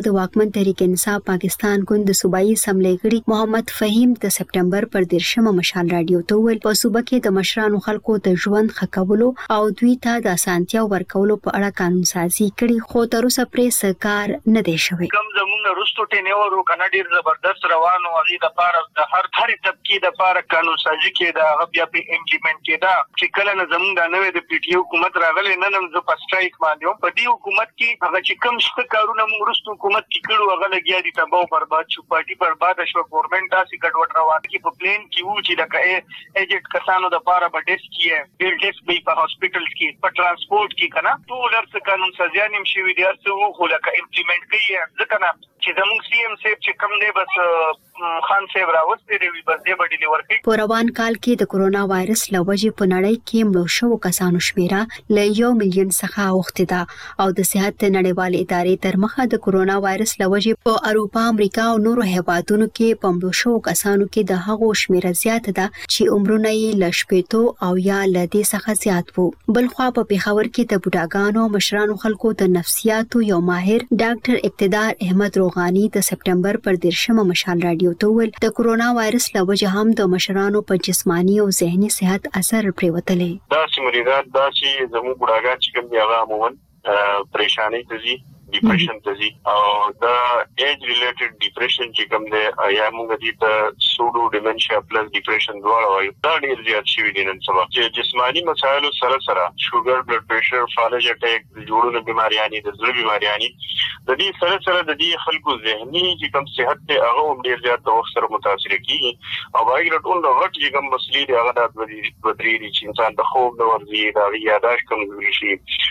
د واکمن تحریک انصاف پاکستان ګوند د صوبایي اسمبلی غړي محمد فهیم د سپټمبر پر 13 مشال رادیو ته ویل په صوبه کې د مشرانو خلکو د ژوند خکولو او دوی ته د اسانتیا ورکولو په اړه قانون سازي کړي خو تر اوسه پرې سرکار نه دی شوی. کوم زموږ رستو ټینور کنه ډیر زبردست روانو غي د پاره د هر طبقه د پاره قانون سازي کې دا بیا په امپلیمنٹ کې دا چې کله نه زموږ د نوې د پی ټی حکومت راغلی نه نن ز په سټرایک باندې په دې حکومت کې هغه چې کوم څه کارونه موږ رستو حکومت کې کړو هغه لګیا دي تباہ برباد شو پارټي برباد شو ګورنمنت تاسو ګډوډ روان کې په پلین کې وو چې د ایجنټ کسانو د پاره په ډیسک کې ډیر ډیسک به په هاسپټلز کې په ترانسپورت کې کنه ټول هر څه قانون سازي نیم شي وي درته وو خو لکه امپلیمنٹ کوي ځکه نه چې زموږ سی ام صاحب چې کوم دی بس خان صاحب راوستي دی بس دې باندې ورکړي. په روان کال کې د کرونا وایرس لوجې په نړۍ کې مړو شوو کسانو شمیره له 1 ملیون څخه اوښتې ده او د صحت نړیوالې ادارې تر مخه د کرونا وایرس لوجې په اروپا، امریکا او نورو هیوادونو کې په مړو شوو کسانو کې د هغو شمیره زیاته ده چې عمرونه یې له 80 او یا له دې څخه زیات وو. بلخوا په پیښور کې د بوډاګانو مشرانو خلکو د نفسیاتو یو ماهر ډاکټر اقتدار احمد روغانی د سپټمبر پر 13 مشال رادیو ته ویل د کرونا وایرس له وجې هم د مشرانو په جسمانی او ذهني صحت اثر پریوتلې. دا سیمریدات دا چې زموږ بډاګان چې کوم دی هغه عموما پریشانی ته دي ډیپریشن ته دي او دا ایج ریلیټډ ډیپریشن چې کوم دی یا موږ دې ته سودو ډیمنشیا پلس ډیپریشن دواړه وایو دا ډیر زیات شوي دي نن سبا چې جسمانی مسایلو سره شوګر بلډ پریشر فالج اٹیک جوړونه بیماریانی د زړه بیماریانی د دې سره د دې خلکو ذهني چې کوم صحت ته هغه هم ډیر زیات د وخت سره متاثر کیږي او باید ټول د وخت چې کوم مسلې دی هغه د بدري چې انسان د خوب د ورزي د یاداشت کمزوري شي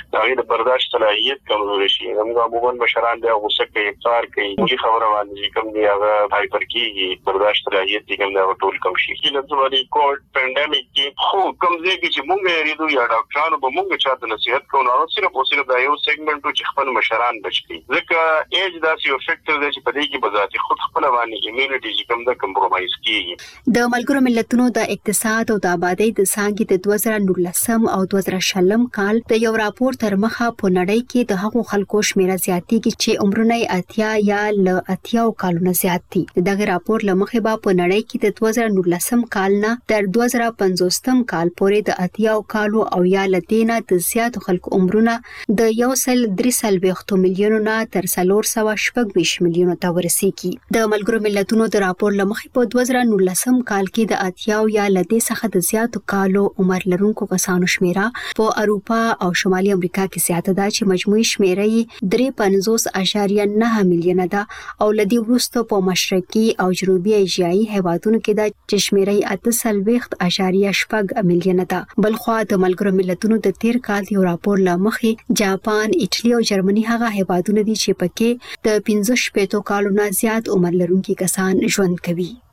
د برداشت صلاحیت کمزوري شي عموماً مشران د غوسه کې افطار کوي دې خبره باندې کوم دی هغه هایپر کیږي برداشت صلاحیت دې کوم دا ټول کم شي چې لږ باندې کووډ پاندیمیک کې خو کوم ځای کې چې مونږ یریدو یا ډاکټرانو به مونږ چاته نصیحت کوو نو صرف او صرف دا یو سیګمنټ چې خپل مشران بچي ځکه ایج داسې یو فیکټر دی چې په دې کې بذاتي خود خپل باندې ایمیونټي چې کوم دا کمپرومایز کیږي. د ملګرو ملتونو د اقتصاد او د آبادی د څانګې د 2019 او 2020 کال د یو راپور تر مخه په نړۍ کې د هغو خلکو شمیره زیاتېږي چې عمرونه 80 یا له 80 کالونو زیات دي. دغه راپور لمخې به په نړۍ کې د 2019 کال نه تر 2050 کال پورې د 80 کالو او یا له دینه د زیات خلکو عمرونه د 1.3 میلیونو نه تر 426 میلیونو ته ورسیږي. د ملګرو ملتونو د راپور لمخې په 2019 کال کې د 80 یا له دې څخه د زیات کالو عمر لرونکو کسانو شمیره په اروپا او شمالي امریکا کې زیاته ده چې مجموعي شمیره یې 53.9 میلیونه ده او لدی وروسته په مشرقي او جنوبي ایشیایي هیوادونو کې د چشمیره 8.8 میلیونه ده. بلخوا د ملګرو ملتونو د تیر کال یو راپور لمخې جاپان، ایټالیا او جرمني هغه هیوادونه دي چې پکې د 15 کالو نه زیات عمر لرونکي کسان ژوند کوي.